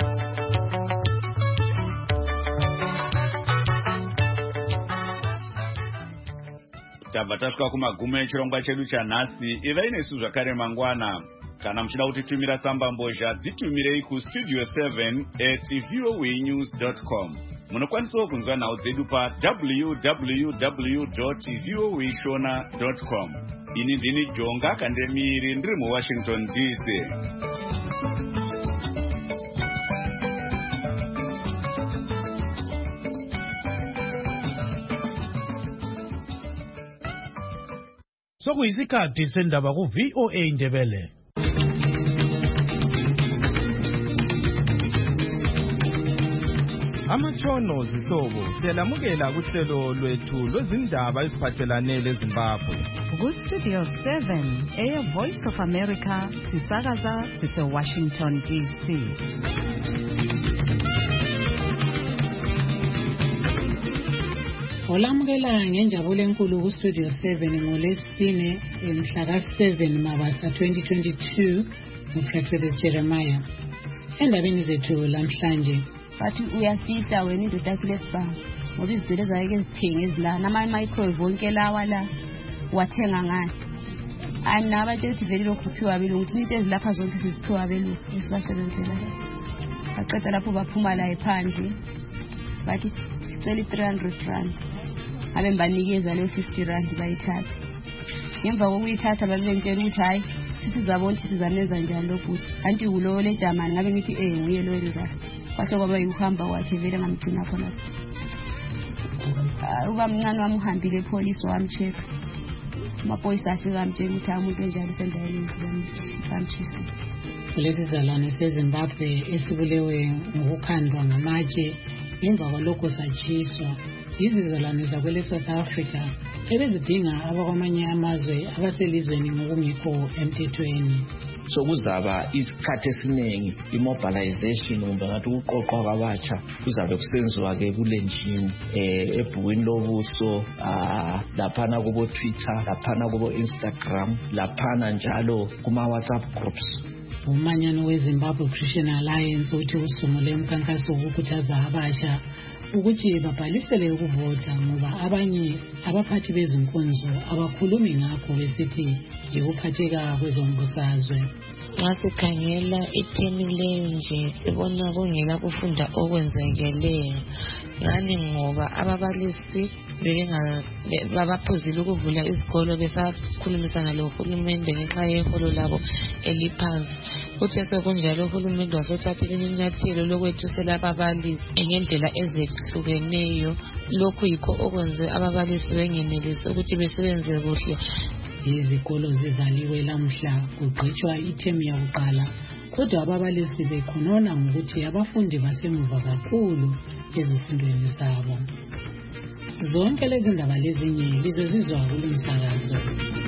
7. tabva tasvika kumagumo echirongwa chedu chanhasi. Ivai nesu zvakare mangwana. Kana muchida kutitumira tsamba mbozha, dzitumirei kustudio 7@voanews.com. Munokwanisawo kunzwa nhau dzedu pa www.voashona.com. Ini ndini Jonga Kandemiri, ndiri muWashington DC. Sokuyisikhathi sendaba ku VOA Indebele. Amatshono zihlobo siyalamukela kuhlelo lwethu lwezindaba eziphathelane leZimbabwe. Ku-Studio 7 Voice of America sisakaza sise-Washington DC. Olamukela ngenjabulo enkulu ku-Studio 7 ngolesine mhla ka-7 Mabasa 2022 nguProfessor Jeremiah. Endabeni zethu lamhlanje bathi uyafihla wena indoda yakho lesibanga ngoba izinto ezayeke ezithenga ezilana ama-microwave wonke lawa la wathenga ngani anabatshela ukuthi vele lokhuphiwa abelungu ukuthi into ezilapha zonke siziphiwa abelungu esibasebenzela baqeda lapho baphuma la ephandle bathi sicela i-300 abe mbanikeza leyo 50 rand bayithatha ngemva kokuyithatha babentshela ukuthi hayi sizabona sizamenza njani lokuthi anti kulowo lejamani ngabe ngithi nguye lowo lerafa kwase kwaba yuhamba wakhe vele ngamthina khona uba mncane wami uhambile epolice wamcheck amaphoyisa afika amtshela ukuthi umuntu enjalo sendaweni bamchisa. Kulezi zalwane seZimbabwe esibulewe ngokukhandwa ngamatshe ngemva kwalokho satshiswa izizalwane zakwele South Africa ebezidinga abakwamanye amazwe abaselizweni ngokungekho emthethweni. So kuzaba isikhathi esiningi immobilization kumbe ngathi ukuqoqwa kwabatsha kuzabe kusenziwa ke kule njini ebhukwini lobuso laphana kubo Twitter laphana kubo Instagram laphana njalo kuma WhatsApp groups. Umanyano weZimbabwe Christian Alliance uthi usungule umkhankaso wokukhuthaza abatsha ukuthi babhalisele ukuvota ngoba abanye abaphathi bezinkonzo abakhulumi ngakho besithi yikuphatheka kwezombusazwe. Ngasikhangela ithemi leyo nje sibona kungela kufunda okwenzekeleyo ngani ngoba ababalisi babaphuzile ukuvula izikolo besakhulumisana lohulumende ngenxa yeholo labo eliphansi. Kuthe sekunjalo uhulumende wasethathile inyathelo lokwethusela ababalisi ngendlela ezehlukeneyo. Lokhu yikho okwenze ababalisi bengenelisi ukuthi besebenze kuhle. Izikolo zivaliwe lamhla kugqitshwa ithemu yakuqala kodwa ababalisi bekhonona ngokuthi abafundi basemuva kakhulu ezifundweni zabo. Zonke lezi ndaba lezinye lizozizwa kulo msakazo.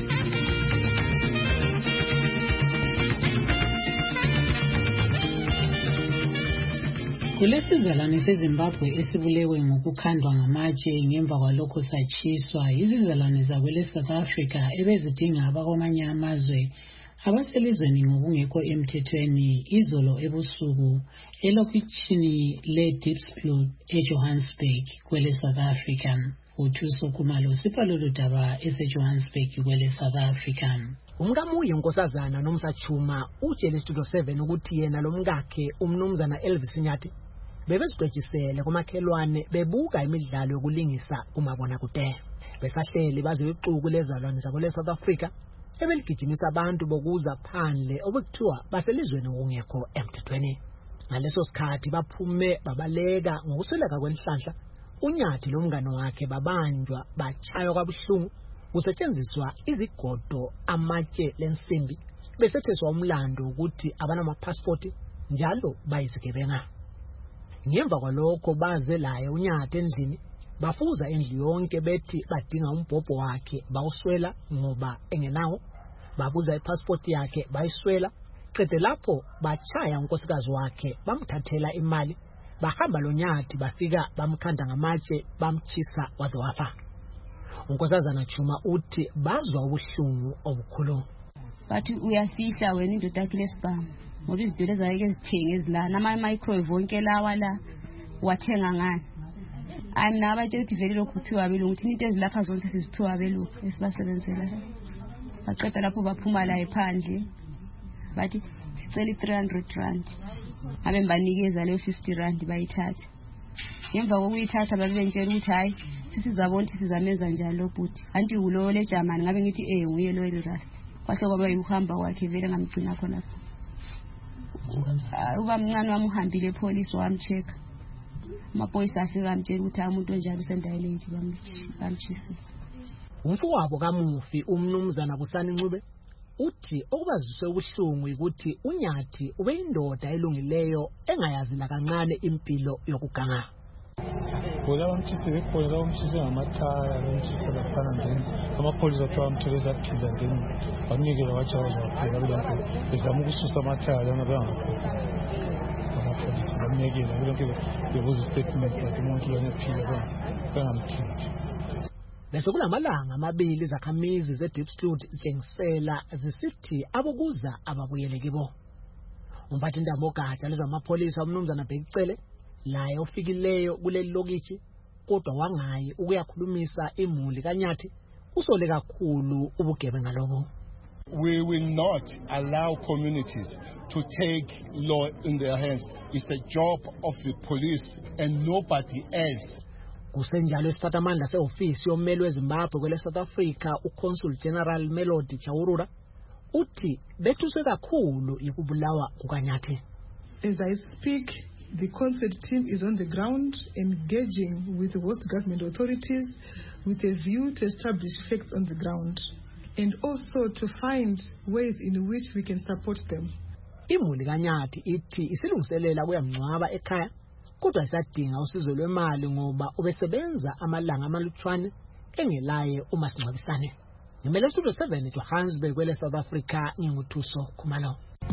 Kulesizalwane seZimbabwe esibulewe ngokukhandwa ngamatshe ngemva kwalokho satshiswa izizalwane zakwele South Africa ebezidinga abakwamanye amazwe abaselizweni ngokungekho emthethweni izolo ebusuku elokitshini leDiepsloot eJohannesburg kwele South Africa. Uthuso Khumalo siphalolu daba eseJohannesburg kwele South Africa. Umkamuye unkosazana nomsachuma utshele Studio 7 ukuthi yena lomkakhe umnumzana Elvis Nyathi bebezigwejisele kumakhelwane bebuka imidlalo yokulingisa kumabonakude. Besahleli baze ixuku lezalwane zakwele South Africa ebeligijimisa abantu bokuza phandle obekuthiwa baselizweni ngokungekho emthethweni. Ngaleso sikhathi baphume babaleka ngokusweleka kwenhlanhla. Unyathi lomngane wakhe babanjwa bachaywa kabuhlungu kusetshenziswa izigodo amatshe lensimbi besetheswa umlando ukuthi abanama passport njalo bayizigebenga. Ngemva kwalokho baze laye Unyathi endlini bafuza endlu yonke bethi badinga umbhobho wakhe bawuswela ngoba engenawo. Babuza ipassport yakhe bayiswela. Qede lapho bachaya unkosikazi wakhe bamthathela imali. Bahamba lo Nyathi bafika bamkhanda ngamatshe bamchisa waze wafa. Unkosazana Chuma uthi bazwa ubuhlungu obukhulu. Bathi uyafihla wena indoda yakho lesibanga ngoba izinto ezayeke ezithenga ezilana ama-microwave wonke lawa la wathenga ngani Anabatshela ukuthi vele lokhu kuphiwa abelungu thina into ezilapha zonke siziphiwa abelungu esibasebenzela. Baqeda lapho baphuma la ephandle bathi sicela 300 rand. Abe banikeza leyo 50 rand bayithatha. Ngemva kokuyithatha babentshela ukuthi hayi sisizabona ukuthi sizamenza njalo bhuti. Anti ulo le German ngabe ngithi nguye lo Rust. Kwahle kwaba ukuhamba kwakhe vele ngamgcina khona. Uba mncane wami uhambile epolice wamcheka. Amaphoyisa afika amtshela ukuthi umuntu onjalo usendaweni bamchisa. Umfowabo kaMufi umnumzana Busani Ncube uthi okubazise ubuhlungu ukuthi uNyathi ubeyindoda elungileyo engayazi la kancane impilo yokuganga. Bola bamchise bekhona bamchise ngamathaya bamchise laphana ndeni amapholisa athi bamtheleza phila ndeni bamnikela wajaza waphela kulento bezama ukususa amathaya lana bengakho amapholisa bamnikela kulento bebuza statement bathi umuntu uyaphila bangamthinti. Bese kulamalanga amabili zakhamizi zeDeepsloot zitshengisela zisithi abokuza ababuyele kibo. Umphathi ndaba ogada lezamapholisa umnumzana Bhekicele laye ofikileyo kuleli lokithi kodwa wangayi ukuyakhulumisa imuli kaNyathi usole kakhulu ubugebenga lobo. We will not allow communities to take law in their hands. It's a job of the police and nobody else. Kusenjalo isiphathamandla seofisi yommeli weZimbabwe kwele South Africa uConsul General Melody Chawurura uthi bethuswe kakhulu ikubulawa kukaNyathi. As I speak, the consulate team is on the ground engaging with the host government authorities with a view to establish facts on the ground and also to find ways in which we can support them. Imuli kaNyathi ithi isilungiselela kuyamngcwaba ekhaya kodwa isadinga usizo lwemali ngoba ubesebenza amalanga amalutshwane engelaye umasingcwabisane. Ngimele Studio 7 Johannesburg kwele South Africa nginguthuso Khumalo.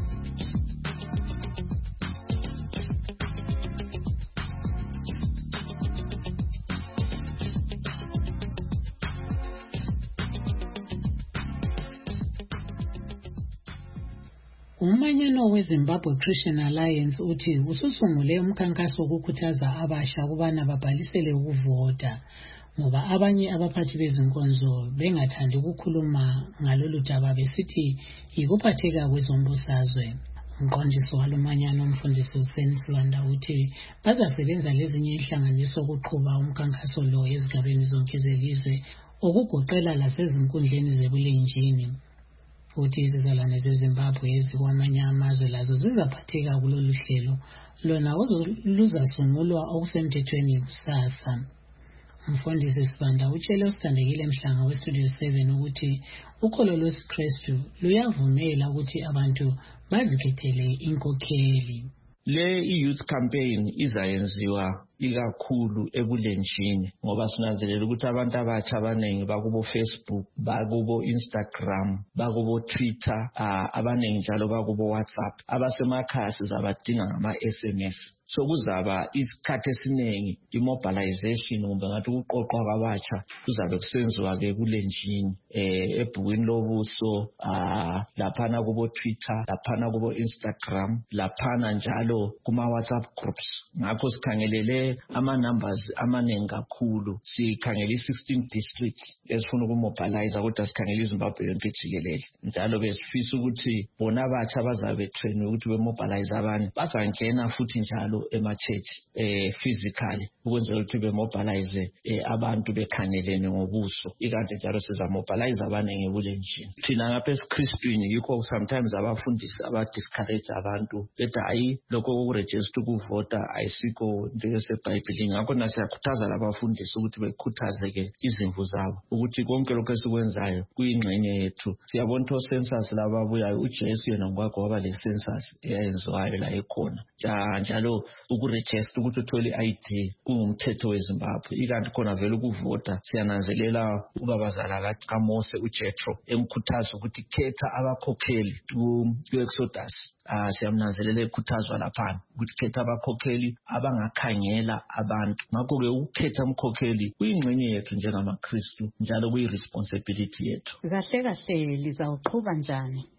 Umanyano weZimbabwe Christian Alliance uthi ususungule umkhankaso wokukhuthaza abasha ukubana babhalisele ukuvota ngoba abanye abaphathi bezinkonzo bengathandi ukukhuluma ngalolu daba besithi yikuphatheka kwezombusazwe. Umqondisi walomanyano umfundisi uSenisibanda uthi bazasebenza lezinye inhlanganiso ukuqhuba umkhankaso lo ezigabeni zonke zelizwe okugoqela lasezinkundleni zebulenjini. Uthi izizalwane zeZimbabwe ezikwamanye amazwe lazo zizaphatheka kulolu hlelo lona luzasungulwa okusemthethweni kusasa. Umfundisi Sibanda utshele usithandekile Mhlanga weStudio 7 ukuthi ukholo lwesiKristu luyavumela ukuthi abantu bazikhethele inkokheli. Le youth campaign izayenziwa ikakhulu ebulenjini ngoba sinanzelela ukuthi abantu abatsha abanengi bakubo Facebook, bakubo Instagram, bakubo Twitter, abanengi njalo bakubo WhatsApp. Abasemakhaya sizabadinga ngama SMS. So kuzaba isikhathi esiningi immobilization kumbe ngathi ukuqoqwa kwabatsha kuzabe kusenziwa ke kulenjini ebhukwini lobuso, laphana kubo Twitter, laphana kubo Instagram, laphana njalo kuma WhatsApp groups. Ngakho sikhangelele ama numbers amaningi kakhulu. Sikhangela 16 districts esifuna ukumobilize kodwa sikhangela iZimbabwe yonke jikelele. Njalo besifisa ukuthi bona abatsha bazabe train ukuthi bemobilize abantu bazangena futhi njalo ema-church physically ukwenzela ukuthi bemobilize abantu bekhangelene ngobuso. Ikanti njalo sizamobilize abaningi ebulenjini. Thina ngapha esiKristwini yikho sometimes abafundisi abadiscourage abantu bethi hayi lokho kokuregister ukuvota ayisikho into yaseBhayibhelini. Ngakho nasiyakhuthaza labafundisi ukuthi bekhuthazeke izimvu zabo ukuthi konke lokho esikwenzayo kuyingxenye yethu. Siyabona ukuthi census lababuyayo uJesu yena ngokwakhe waba le census eyenziwayo la ekhona. Njalo ukuregister ukuthi uthole ID kungumthetho weZimbabwe. Ikanti khona vele ukuvota siyananzelela ubabazala kaMose uJethro emkhuthaza ukuthi khetha abakhokheli ku-Exodus. Siyamnanzelela ekhuthazwa lapha ukuthi khetha abakhokheli abangakhangela abantu. Ngakho-ke ukukhetha umkhokheli kuyingxenye yethu njengamaKristu njalo kuyi-responsibility yethu. Kahle kahle lizawuqhuba njani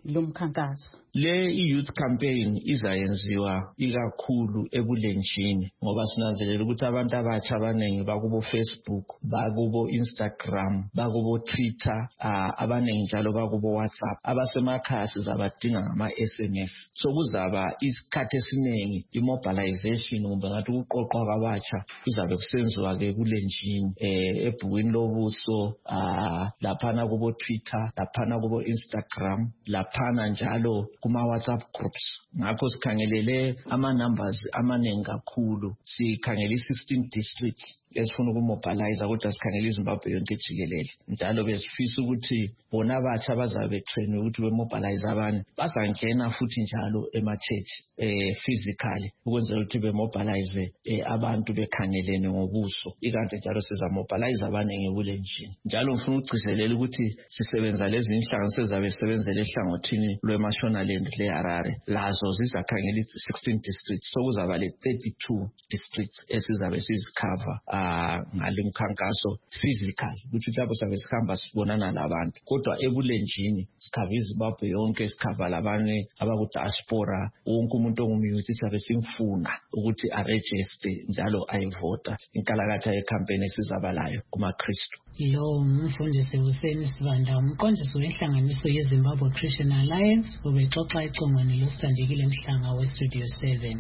lo mkhankaso? Le youth campaign izayenziwa ikakhulu ebulenjini ngoba sinanzelela ukuthi abantu abatsha abanengi bakubo Facebook, bakubo Instagram, bakubo Twitter, abanengi njalo bakubo WhatsApp. Abasemakhaya sizabadinga ngama SMS. So kuzaba isikhathi esiningi immobilization kumbe ngathi ukuqoqwa kwabatsha kuzabe kusenziwa ke kulenjini ebhukwini lobuso, laphana kubo Twitter, laphana kubo Instagram, laphana njalo kuma WhatsApp groups. Ngakho sikhangelele ama numbers amaningi kakhulu. Sikhangele 16 districts esifuna ukumobilize kodwa sikhangele iZimbabwe yonke jikelele. Njalo besifisa ukuthi bona abatsha bazabe trained ukuthi bemobilize abantu bazangena futhi njalo emachechi physically ukwenzela ukuthi bemobilize abantu bekhangelene ngobuso. Ikanti njalo sizamobilize abaningi kulenjini. Njalo ngifuna ukugcizelela ukuthi sisebenza lezi inhlangano sezabe sebenzele ehlangothini lweMashonaland leHarare. Lazo zizakhangela 16 districts. So kuzaba le 32 districts esizabe sizicover ngale mkhankaso physical ukuthi lapho sabe sikhamba sibonana labantu, kodwa ebulenjini sikhava iZimbabwe yonke, sikhava labanye abaku diaspora, wonke umuntu ongumyuthi sabe simfuna ukuthi aregister njalo ayivota inkalakatha yecampaign esizabalayo kumaKristu. Lo umfundisi Hussein Sibanda, umqondisi wenhlanganiso yeZimbabwe Christian Alliance, ubexoxa econgweni losithandekile Mhlanga weStudio 7.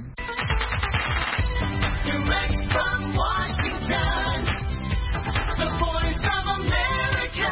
Direct from Washington, the Voice of America,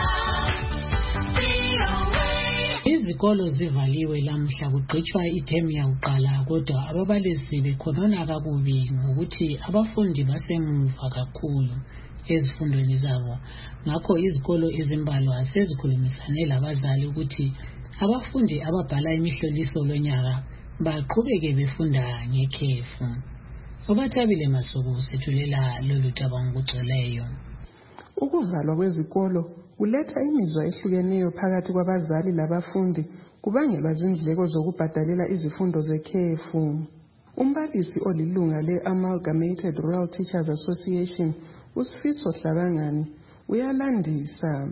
VOA. Izikolo zivaliwe lamhla kugqitshwa ithemu yakuqala, kodwa ababalisi bekhonona kakubi ngokuthi abafundi basemuva kakhulu ezifundweni zabo. Ngakho izikolo ezimbalwa sezikhulumisane labazali ukuthi abafundi ababhala imihloliso lonyaka baqhubeke befunda ngekhefu. Obathabile Masuku sethulela lolu cabango kugcweleyo. Ukuvalwa kwezikolo kuletha imizwa ehlukeneyo phakathi kwabazali labafundi kubangelwa zindleko zokubhadalela izifundo zekhefu. Umbalisi olilunga le-Amalgamated Rural Teachers Association uSifiso Hlabangani uyalandisa.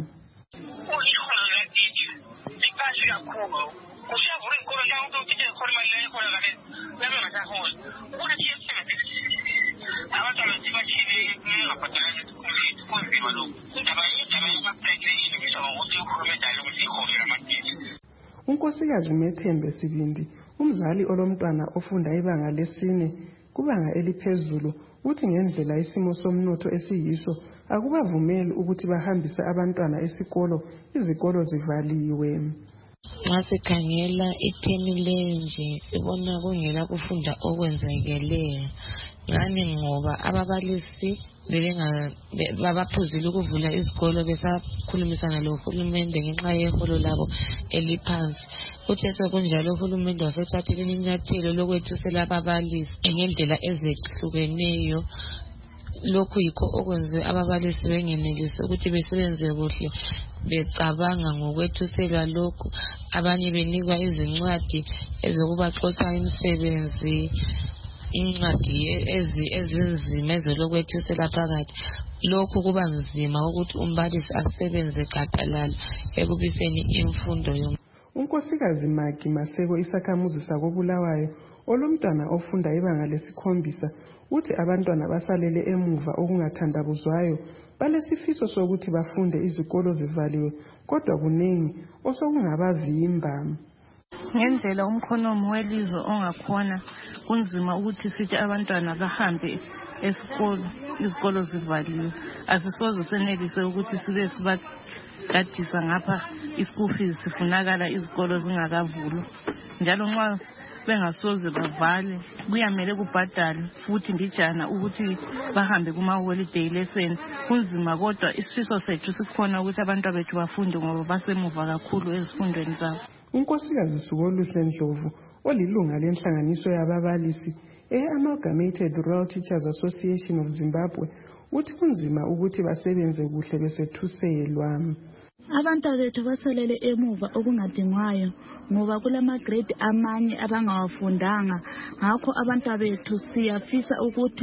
Unkosikazi Methembe Sibindi, umzali olomntwana ofunda ibanga lesine kubanga eliphezulu, uthi ngendlela isimo somnotho esiyiso akubavumeli ukuthi bahambise abantwana esikolo, izikolo zivaliwe. Masikhangela ithemi leyo nje sibona kungela kufunda okwenzakeleyo ngani ngoba ababalisi babaphuzile ukuvula izikolo besakhulumisana lohulumende ngenxa yeholo labo eliphansi. Kuthe kunjalo uhulumende wasethathile inyathelo lokwethusela ababalisi ngendlela ezehlukeneyo. Lokhu yikho okwenze ababalisi bengenelisi ukuthi besebenze kuhle becabanga ngokwethuselwa lokhu. Abanye benikwa izincwadi ezokubaxoxa imisebenzi, incwadi ezinzima ezokwethusela phakathi. Lokhu kuba nzima ukuthi umbalisi asebenze gadalala ekubiseni imfundo yomntwana. Unkosikazi Magi Maseko isakhamuzi sakoBulawayo olomntwana ofunda ibanga lesikhombisa uthi abantwana basalele emuva okungathandabuzwayo balesifiso sokuthi bafunde izikolo zivaliwe, kodwa kuningi osokungabavimba. Ngendlela umkhonomi welizwe ongakhona kunzima ukuthi sithi abantwana bahambe esikolo, izikolo zivaliwe. Asisoze senelise ukuthi sibe sibagadisa ngapha ischool fees sifunakala izikolo zingakavulwa. Njalo nxa bengasoze bavale kuyamele kubhadale futhi mbijana ukuthi bahambe kuma holiday lesson. Kunzima kodwa isifiso sethu sikhona ukuthi abantwana bethu bafunde ngoba basemuva kakhulu ezifundweni zabo. Unkosikazi Sukoluhle Ndlovu olilunga lenhlanganiso yababalisi e-Amalgamated Rural Teachers Association of Zimbabwe uthi kunzima ukuthi basebenze kuhle besethuselwa. Abantwana bethu basalele emuva okungadingwayo ngoba kulamagrade amanye abangawafundanga. Ngakho abantwana bethu siyafisa ukuthi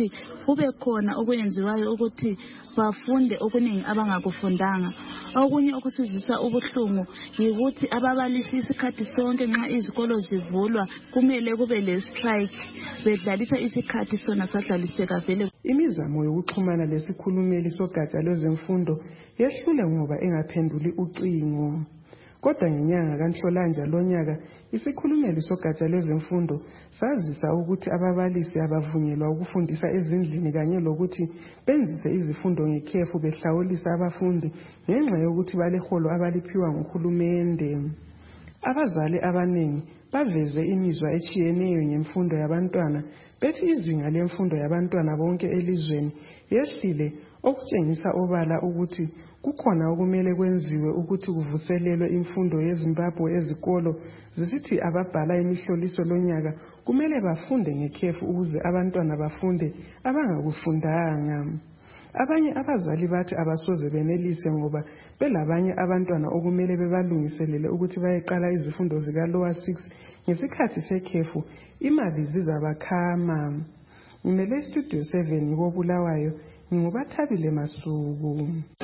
kube khona okwenziwayo ukuthi bafunde okuningi abangakufundanga. Okunye okusizisa ubuhlungu yikuthi ababalisi isikhathi sonke nxa izikolo zivulwa kumele kube le strike bedlalisa isikhathi sona sadlaliseka vele. Imizamo yokuxhumana lesikhulumeli sogatsha lwezemfundo yehlule ngoba engaphenduli ucingo. Kodwa ngenyanga kaNhlolanja lonyaka isikhulumeli sogatsha lwezemfundo sazisa ukuthi ababalisi abavunyelwa ukufundisa ezindlini kanye lokuthi benzise izifundo ngekhefu behlawulisa abafundi ngenxa yokuthi baleholo abaliphiwa nguhulumende. Abazali abaningi baveze imizwa etshiyeneyo ngemfundo yabantwana bethi izinga lemfundo yabantwana bonke elizweni yehlile okutshengisa obala ukuthi kukhona okumele kwenziwe ukuthi kuvuselelwe imfundo yeZimbabwe ezikolo zisithi ababhala imihloliso lonyaka kumele bafunde ngekhefu ukuze abantwana bafunde abangakufundanga. Abanye abazali bathi abasoze benelise ngoba belabanye abantwana okumele bebalungiselele ukuthi bayeqala izifundo zika lower 6 ngesikhathi sekhefu imali zizabakhama. Ngimele Studio 7 koBulawayo nginguBathabile Masuku.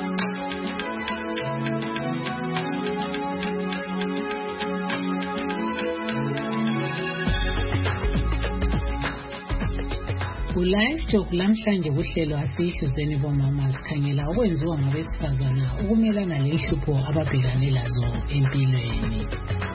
Live Talk lamhlanje kuhlelo asihluzeni bomama sikhangela okwenziwa ngabesifazana ukumelana lenhlupho ababhekane lazo empilweni.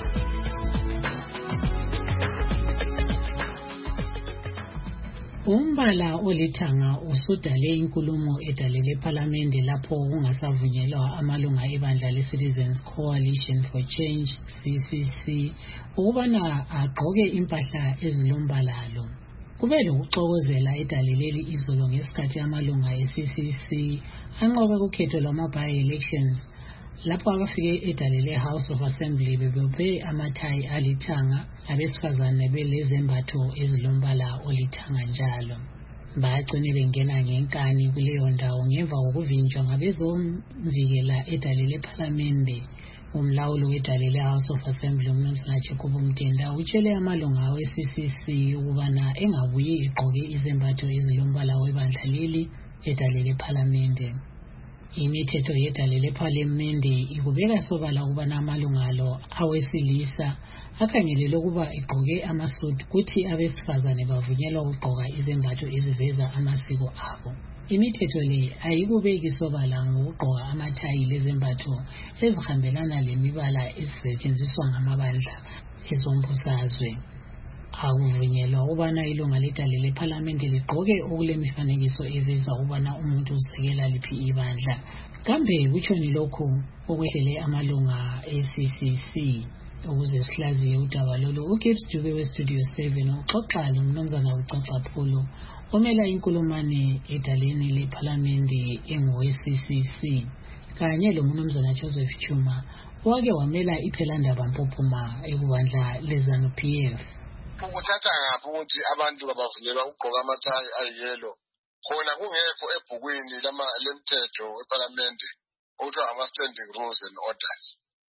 Umbala olithanga usudale inkulumo edalele ePhalamende lapho kungasavunyelwa amalunga ebandla leCitizens Coalition for Change CCC ukubana agqoke impahla ezilombala lo. Kube lokuxokozela edaleleli izolo ngesikhathi amalunga eCCC anqobe ukhetho lwama-by-elections lapho abafike edalele House of Assembly bebophe amathayi alithanga abesifazane belezembatho ezilombala olithanga njalo. Bagcine bengena ngenkani kuleyo ndawo ngemva kokuvinjwa ngabezomvikela edalele ePhalamende. Umlawuli wedalele House of Assembly uMnumzana Jacob Mtenda utshele amalunga we-CCC ukubana engabuyi egqoke izembatho ezilombala webandla leli edalele ePhalamende. Imithetho yedalele ePhalamende ikubeka sobala ukubana amalunga alo awesilisa akhangelelwe ukuba egqoke amasudu kuthi abesifazane bavunyelwa ukugqoka izembatho eziveza amasiko abo. Imithetho le ayikubeki sobala ngokugqoka amathayi lezembatho ezihambelana lemibala ezisetshenziswa ngamabandla ezombusazwe. Akuvunyelwa ukubana ilunga ledalele ePhalamende ligqoke okulemifanekiso eveza ukubana umuntu usekela liphi ibandla. Kambe kutshoni lokhu okwehlele amalunga e-CCC? Ukuze sihlaziye udaba lolu, uGibbs Dube weStudio 7 uxoxa loMnumzana uCacaphulo omela inkulumane edaleni lePhalamende engowe-CCC kanye loMnumzana Joseph Chuma owake wamela iphelandaba Mpophoma ekubandla leZANU-PF. Ukuthatha ngapha ukuthi abantu babavunyelwa ukugqoka amathayi ayiyelo khona kungekho ebhukwini lemthetho ePhalamende okuthiwa ama-standing rules and orders.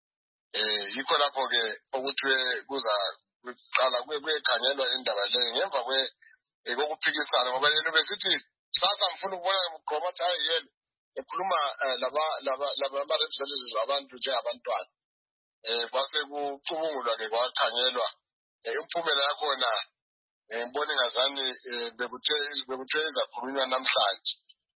Yikho lapho-ke ukuthi kuqala kuyekhangelwa indaba leyo ngemva kokuphikisana ngoba yena besithi sasa ngifuna ukubona ugqoka amathayi ayiyelo ekhuluma lama-representatives abantu njengabantwana. Kwase kucubungulwa-ke kwakhangelwa impumela yakhona ngibona engazani bekuthe izakhulunywa namhlanje.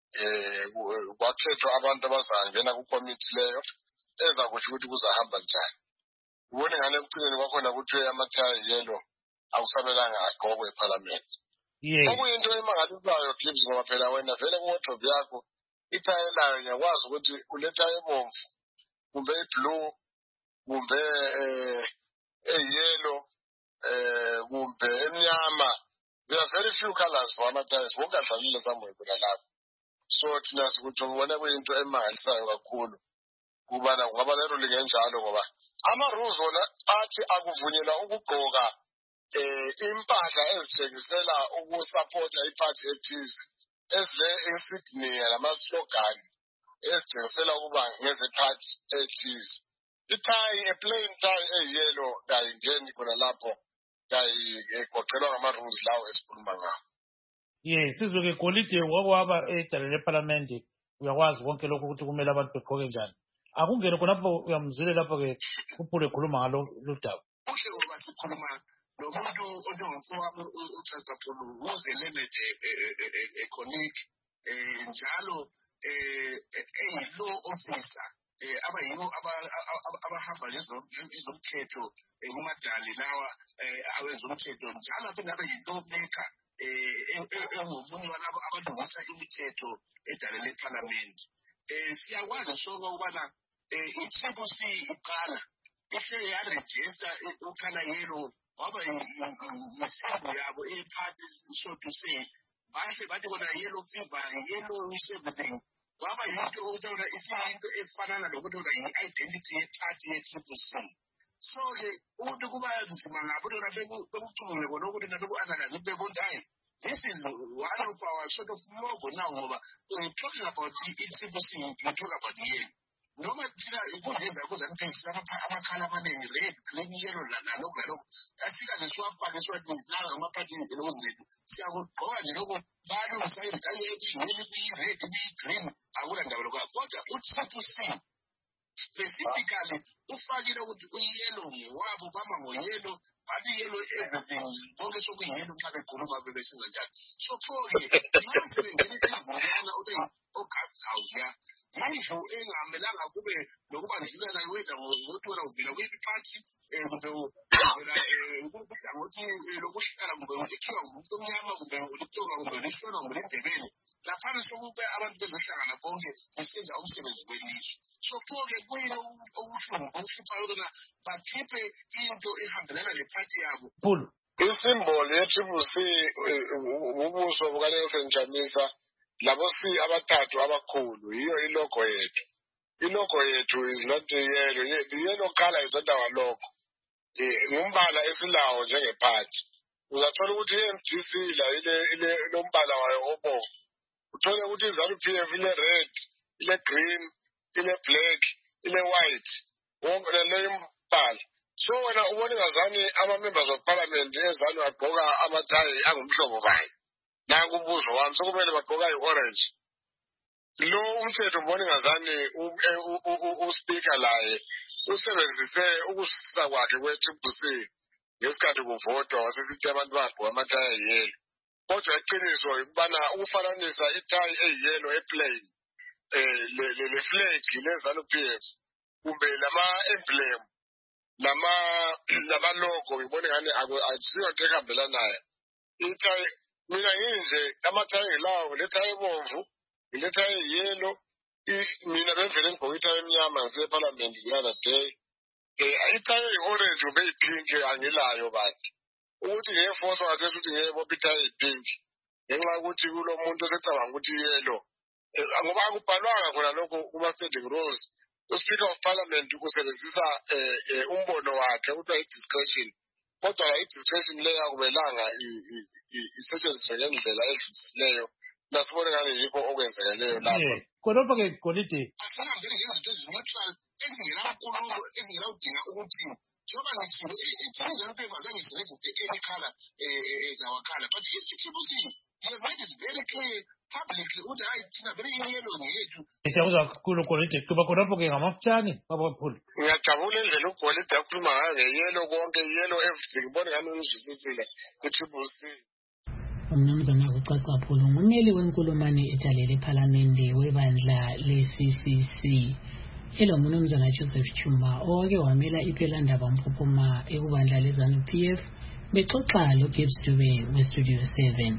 Kwakhethwa abantu abazangena kukomiti leyo ezakuthi ukuthi kuzahamba njani. Ubona engane ekucineni kwakhona kuthiwe amathayi yelo akusabelanga agqokwe ePhalamende. Okuyinto emangalisayo Gibbs ngoba phela wena vele kuwardrobe yakho ithayi layo ngiyakwazi ukuthi ulethayi ebomvu kumbe iblue kumbe eyelo kumbe emnyama. There are very few colors for amathayi wonke adlalile somewhere lapho. So thina sikuthi ubona kuyinto emangalisayo kakhulu kubana kungaba nerule ngenjalo ngoba ama-rules wona athi akuvunyelwa ukugqoka impahla ezitshengisela ukusapota iphathi ethize ezile-insignia nama-slogan ezitshengisela ukuba ngezephathi ethize. Ithayi a-plain tie eyelo kayingeni khona lapho kayigoqelwa ngama-rules lawo esikhuluma ngawo. Yes, sizwe ke Golide wakwaba ejele leParliament uyakwazi konke lokho ukuthi kumele abantu begqoke njani. Akungene khonapho uyamzile lapho ke uphule khuluma ngalo ludaba. Kuhle ngoba sikhuluma nomuntu onjengomfowami uChazapolo uzelene eConnect njalo law officer abayibo abahamba lezomthetho kumadali lawa awezomthetho njalo aphinde abe yi-lawmaker engomunye walabo abalungisa imithetho edale leParliament. Siyakwazi sonke ukubana i-TCC iqala ihle yarejista ukhala yellow waba yisimbo yabo e-party so to say bahle bathi kona yellow fever yellow everything waba yinto okuthola isiyinto efanana lokuthola i-identity ye-party ye-TCC. So-ke umuntu kuba nzima ngabo lona bekucubule kona ukuthi nabeku-analyze bebona hayi this is one of our sort of logo now ngoba talking about i-TCC you talk about yellow noma thina ikudleza kuzanithengisa amakhala amaningi red green yellow nalokho nalokho asikaze siwafake siwathi nala ngamaphati elokuzilethu siyakugqoka nje lokho balungisa i-red i-green akula ndaba lokho kodwa u-TCC specifically ufakile ukuthi uyellow wabo bama ngoyellow bathi yellow everything konke sokuyelo nxa bekhuluma bebesenza njani so pho-ke nxa sebengena ivulana ube ogast house ya yisho engamelanga kube nokubandlulana wetha ngokuthi wena uvela kwi-party kumbe uvela kuhlangothi lokuhlala kumbe ulikhiwa ngumuntu omnyama kumbe ulitoka kumbe ulishona kumbe lendebele laphana sokube abantu bezohlangana bonke besenza umsebenzi welizwe so pho-ke kuyini okubuhlungu okuhluphayo kona bakhiphe into ehambelana nephathi yabo isimbolo ye-TCC ubuso bukaNelson Chamisa labo abathathu abakhulu yiyo ilogo yethu. Ilogo yethu is not yellow. The yellow color is not our logo. Ngumbala esilawo njengephathi. Uzathola ukuthi i-MDC ile lombala wayo obomvu. Uthole ukuthi iZANU-PF ile red, ile green, ile black, ile white. Wonke leyo mbala. So wena ubona ngazani ama-members of parliament eZANU agqoka amathayi angumhlobo bayo. Nangu ubuzo wami sokumele bagqoka i-orange. Lo umthetho mbona ngazani uSpeaker laye usebenzise ukusisa kwakhe kwe-TCC ngesikhathi kuvotwa wasesithi abantu bagqoka amathayi ayiyelo. Kodwa iqiniso ukubana ukufananisa ithayi eyiyelo eplain le flag leZANU-PF kumbe lama-emblem lama logo ngibona ngani akusiyo into ehambelanayo. Ithayi mina nginje amathayi ngilawo lethayi ebomvu lethayi eyiyelo mina bevele ngigqoke ithayi emnyama ngiseParliament the other day. Ithayi eyi-orange kumbe eyi-pink angilayo bantu ukuthi ngeforce ngathesa ukuthi ngiyebopha ithayi eyi-pink ngenxa yokuthi kulo muntu osecabanga ukuthi iyelo ngoba akubhalwanga khona lokho kuma-standing rules. uSpeaker of Parliament usebenzisa umbono wakhe kuthiwa i-discretion kodwa la i-discretion leyo akumelanga isetshenziswe ngendlela edlulisileyo nasibone ngani yikho okwenzekeleyo lapho khonapho-ke Golide asihambeni ngezinto ezineutral ezingenankulumo ezingenawudinga ukuthi njengoba ngithile i-TCC azange isebenzise any color as our color but i-TCC have made it very clear publicly ukuthi hayi thina vele iyelo ngeyethu. Siyakuza kakhulu Golide kuba khonapho-ke ngamafutshane babaphula. Ngiyajabula indlela uGolide akhuluma ngayo ngeyelo konke yellow everything ngibone ngani uyizwisisile ku-TCC. Umnumzana uChazapolo ngummeli wenkulumane ejale lePhalamende webandla le-CCC. Elo mnumzana Joseph Chuma owake wamela iPhelandaba Mphupuma ekubandla leZANU-PF bexoxa loGibbs Dube weStudio 7.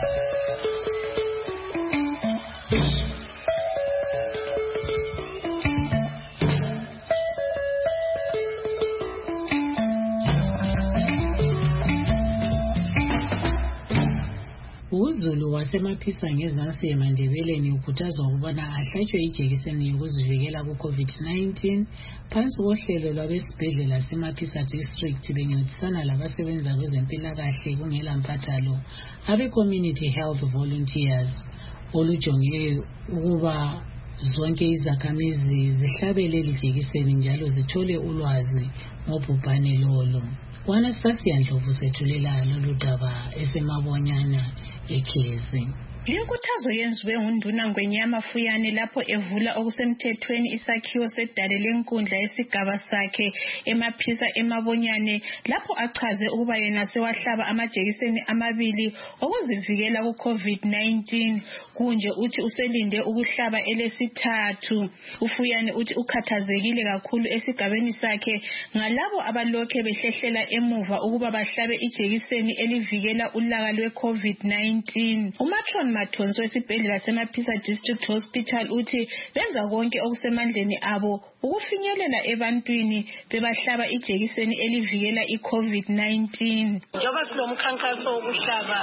uZulu wasemaphisa ngezansi eMandebeleni ukhuthazwa ukubana ahlatshwe ijekiseni yokuzivikela ku-COVID-19 phansi kohlelo lwabesibhedlela semaphisa district bencedisana labasebenza kwezempilakahle kungela mpathalo abe-community health volunteers olujonge ukuba zonke izakhamizi zihlabele lijekiseni njalo zithole ulwazi ngobhubhane lolo. Anastasia Ndlovu sethulela lolu daba esemabonyana ekhezi. Linkuthazo yenziwe ngunduna Ngwenyama Fuyane lapho evula okusemthethweni isakhiwo sedale lenkundla yesigaba sakhe emaphisa eMabonyane lapho achaze ukuba yena sewahlaba amajekiseni amabili okuzivikela ku-COVID-19 kunje uthi uselinde ukuhlaba elesithathu. UFuyane uthi ukhathazekile kakhulu esigabeni sakhe ngalabo abalokhe behlehlela emuva ukuba bahlabe ijekiseni elivikela ulaka lwe-COVID-19. Umatron Mathonsi wesibhedlela semaphisa District Hospital uthi benza konke okusemandleni abo ukufinyelela ebantwini bebahlaba ijekiseni elivikela i-COVID-19. Njoba silomkhankaso wokuhlaba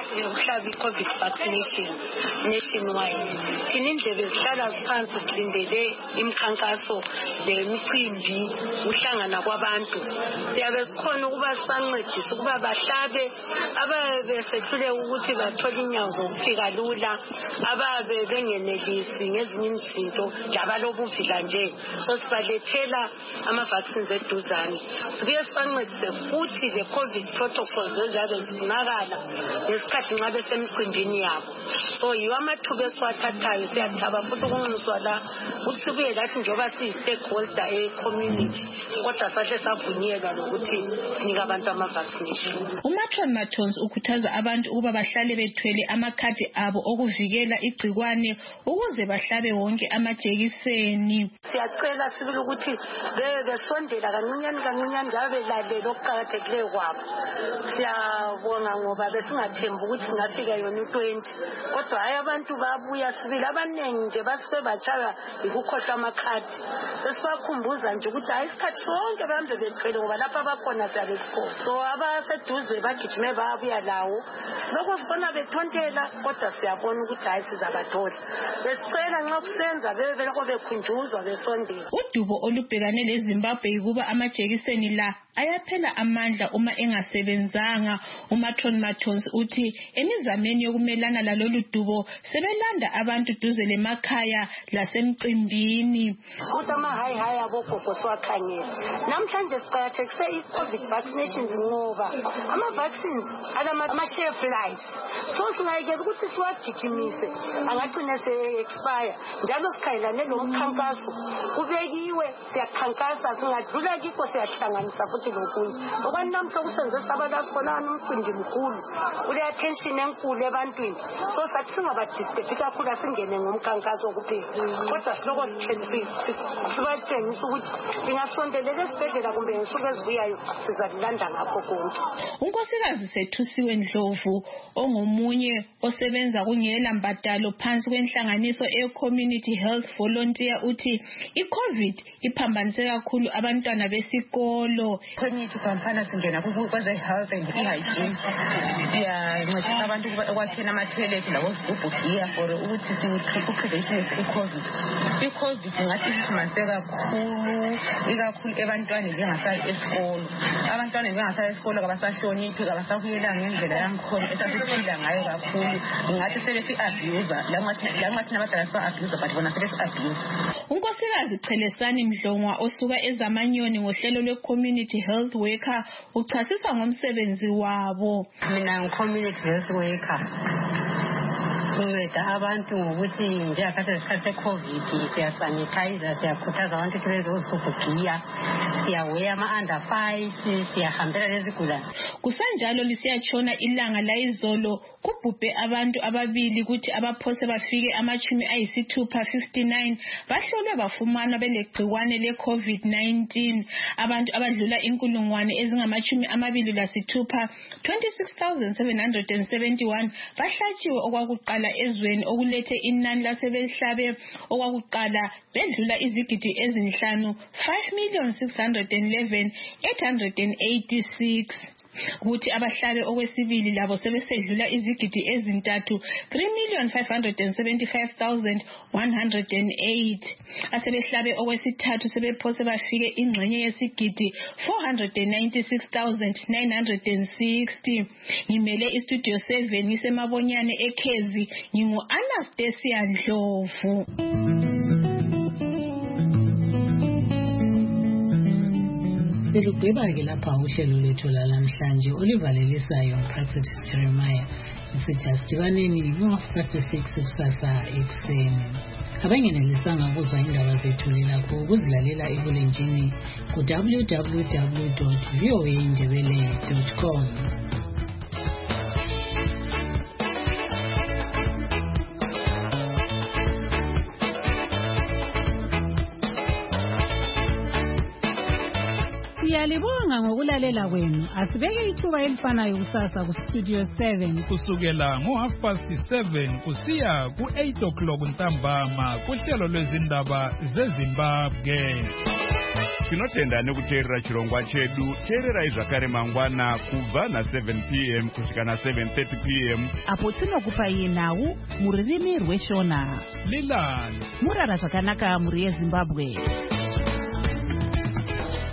i-COVID vaccination nationwide. Thina indlebe zihlala ziphansi silindele imikhankaso lemicimbi uhlangana kwabantu. Siyabe sikhona ukuba sibancedise ukuba bahlabe ababe sehlule ukuthi bathole inyawo zokufika lula ababe bengenelisi ngezinye izinto labalobuvila nje. So sibalethela ama-vaccines eduzane. Sibuye sibancedise futhi le-COVID protocols ezabe zifunakala ngesikhathi nxa besemcimbini yabo. So yiwo amathuba esiwathathayo siyathaba futhi ukunxuswa la ukuthi sibuye lathi njengoba siyi-stakeholder e-community kodwa sahle savunyelwa lokuthi sinike abantu ama-vaccinations. Umatron Mathonsi ukhuthaza abantu ukuba bahlale bethwele amakhadi abo okuvikela igcikwane ukuze bahlabe wonke amajekiseni. Siyacela sibili ukuthi besondela kancinyane njalo belalela okuqakathekileyo kwabo. Siyabonga ngoba besingathembi ukuthi singafika yona u-20 kodwa hayi abantu babuya sibili abaningi nje basibe batshaya yikukhohlwa amakhadi. Sesibakhumbuza nje ukuthi hayi isikhathi sonke bahambe bethwele ngoba lapha abakhona siyabe sikhona. So abaseduze bagijime babuya lawo. Lokho sibona bethontela kodwa siyabona ukuthi hayi sizabathola. Besicela nxa kusenza beloko bekhunjuzwa besondela. Udubo olubhekane leZimbabwe ukuba amajekiseni la ayaphela amandla uma engasebenzanga. Umatron Mathonsi uthi emizameni yokumelana lalolu dubo sebelanda abantu duze lemakhaya lasemcimbini. Ukuthi ama-high abogogo siwakhangela. Namhlanje siqakathekise i-COVID vaccinations ngoba ama-vaccines alama-shelf life. So singayekela ukuthi siwagijimise angagcine se-expire. Njalo sikhayelane lo mkhankaso kubekiwe siyakhankasa singadlula kikho siyahlanganisa futhi lokunye. Okwanamhla kusenze sabala sikhona nomcimbi mkhulu ule-attention enkulu ebantwini. So sathi singabadisturbi kakhulu asingene ngomkhankaso kuphela. Kodwa siloko sibatshengisa ukuthi ingasondelela esibhedlela kumbe ngesuku ezibuyayo sizalilanda ngakho konke. Unkosikazi Sethusiwe Ndlovu ongomunye osebenza kungela mbadalo phansi kwenhlanganiso e-Community Health Volunteer uthi i-COVID iphambanise kakhulu abantwana besikolo. Community campaign singena kweze health and hygiene. Siyancedisa abantu ukwakhela ama-toilet labozigubhu gear for ukuthi siku-prevention i-COVID. I-COVID ngathi siphambanise kakhulu ikakhulu ebantwaneni bengasali esikolo. Abantwana bengasali esikolo kabasahloniphi kabasabuyela ngendlela yangikhona esasiphila ngayo kakhulu. Ngathi sebesi-abuser langathi nabadala siba-abuser but bona sebesi-abuser. Unkosikazi Chelesani Mdlongwa osuka eZamanyoni ngohlelo lwe-Community Health Worker uchasisa ngomsebenzi wabo. Mina ngi-community health worker. Sinceda abantu ngokuthi njengakhathi isikhathi se-COVID siyasanitizer, siyakhuthaza abantu ukuthi bezozigubhugiya, siyaweya ama-under 5, siyahambela lezigulane. Kusanjalo lisiyatshona ilanga layizolo kubhubhe abantu ababili ukuthi abaphose bafike ama-59 bahlolwe bafumana belegcikwane le-COVID-19. Abantu abadlula inkulungwane ezingama-26 26,771 bahlatshiwe okwakuqala ezweni okulethe inani lasebehlabe okwakuqala bedlula izigidi ezinhlanu 5,611,886. Kuthi abahlabe okwesibili labo sebesedlula izigidi ezintathu 3,575,108. Asebehlabe okwesithathu sebephose bafike ingxenye yesigidi 496,960. Ngimele istudio 7 ngisemabonyane ekhezi ngingu-Anastasia Ndlovu. Selugqiba-ke lapha uhlelo lethu lalamhlanje olivalelisayo uPractice Jeremiah. Sijasidibaneni ngo-6:30 kusasa ekuseni. Abangenelisanga ukuzwa indaba zethu lelakho ukuzilalela ebulenjini ku-www.voaindebele.com. Siyalibonga ngokulalela kwenu. Asibeke ithuba elifanayo kusasa ku-Studio 7 kusukela ngo-7:30 kusiya ku-8 o'clock ntambama kuhlelo lwezindaba zeZimbabwe. Tinotenda nekuteerera chirongwa chedu. Teererai zvakare mangwana kubva na7 p.m. kusvika na7:30 p.m. apo tinokupai nhau mururimi rweshona. Lilani murara zvakanaka muri yeZimbabwe.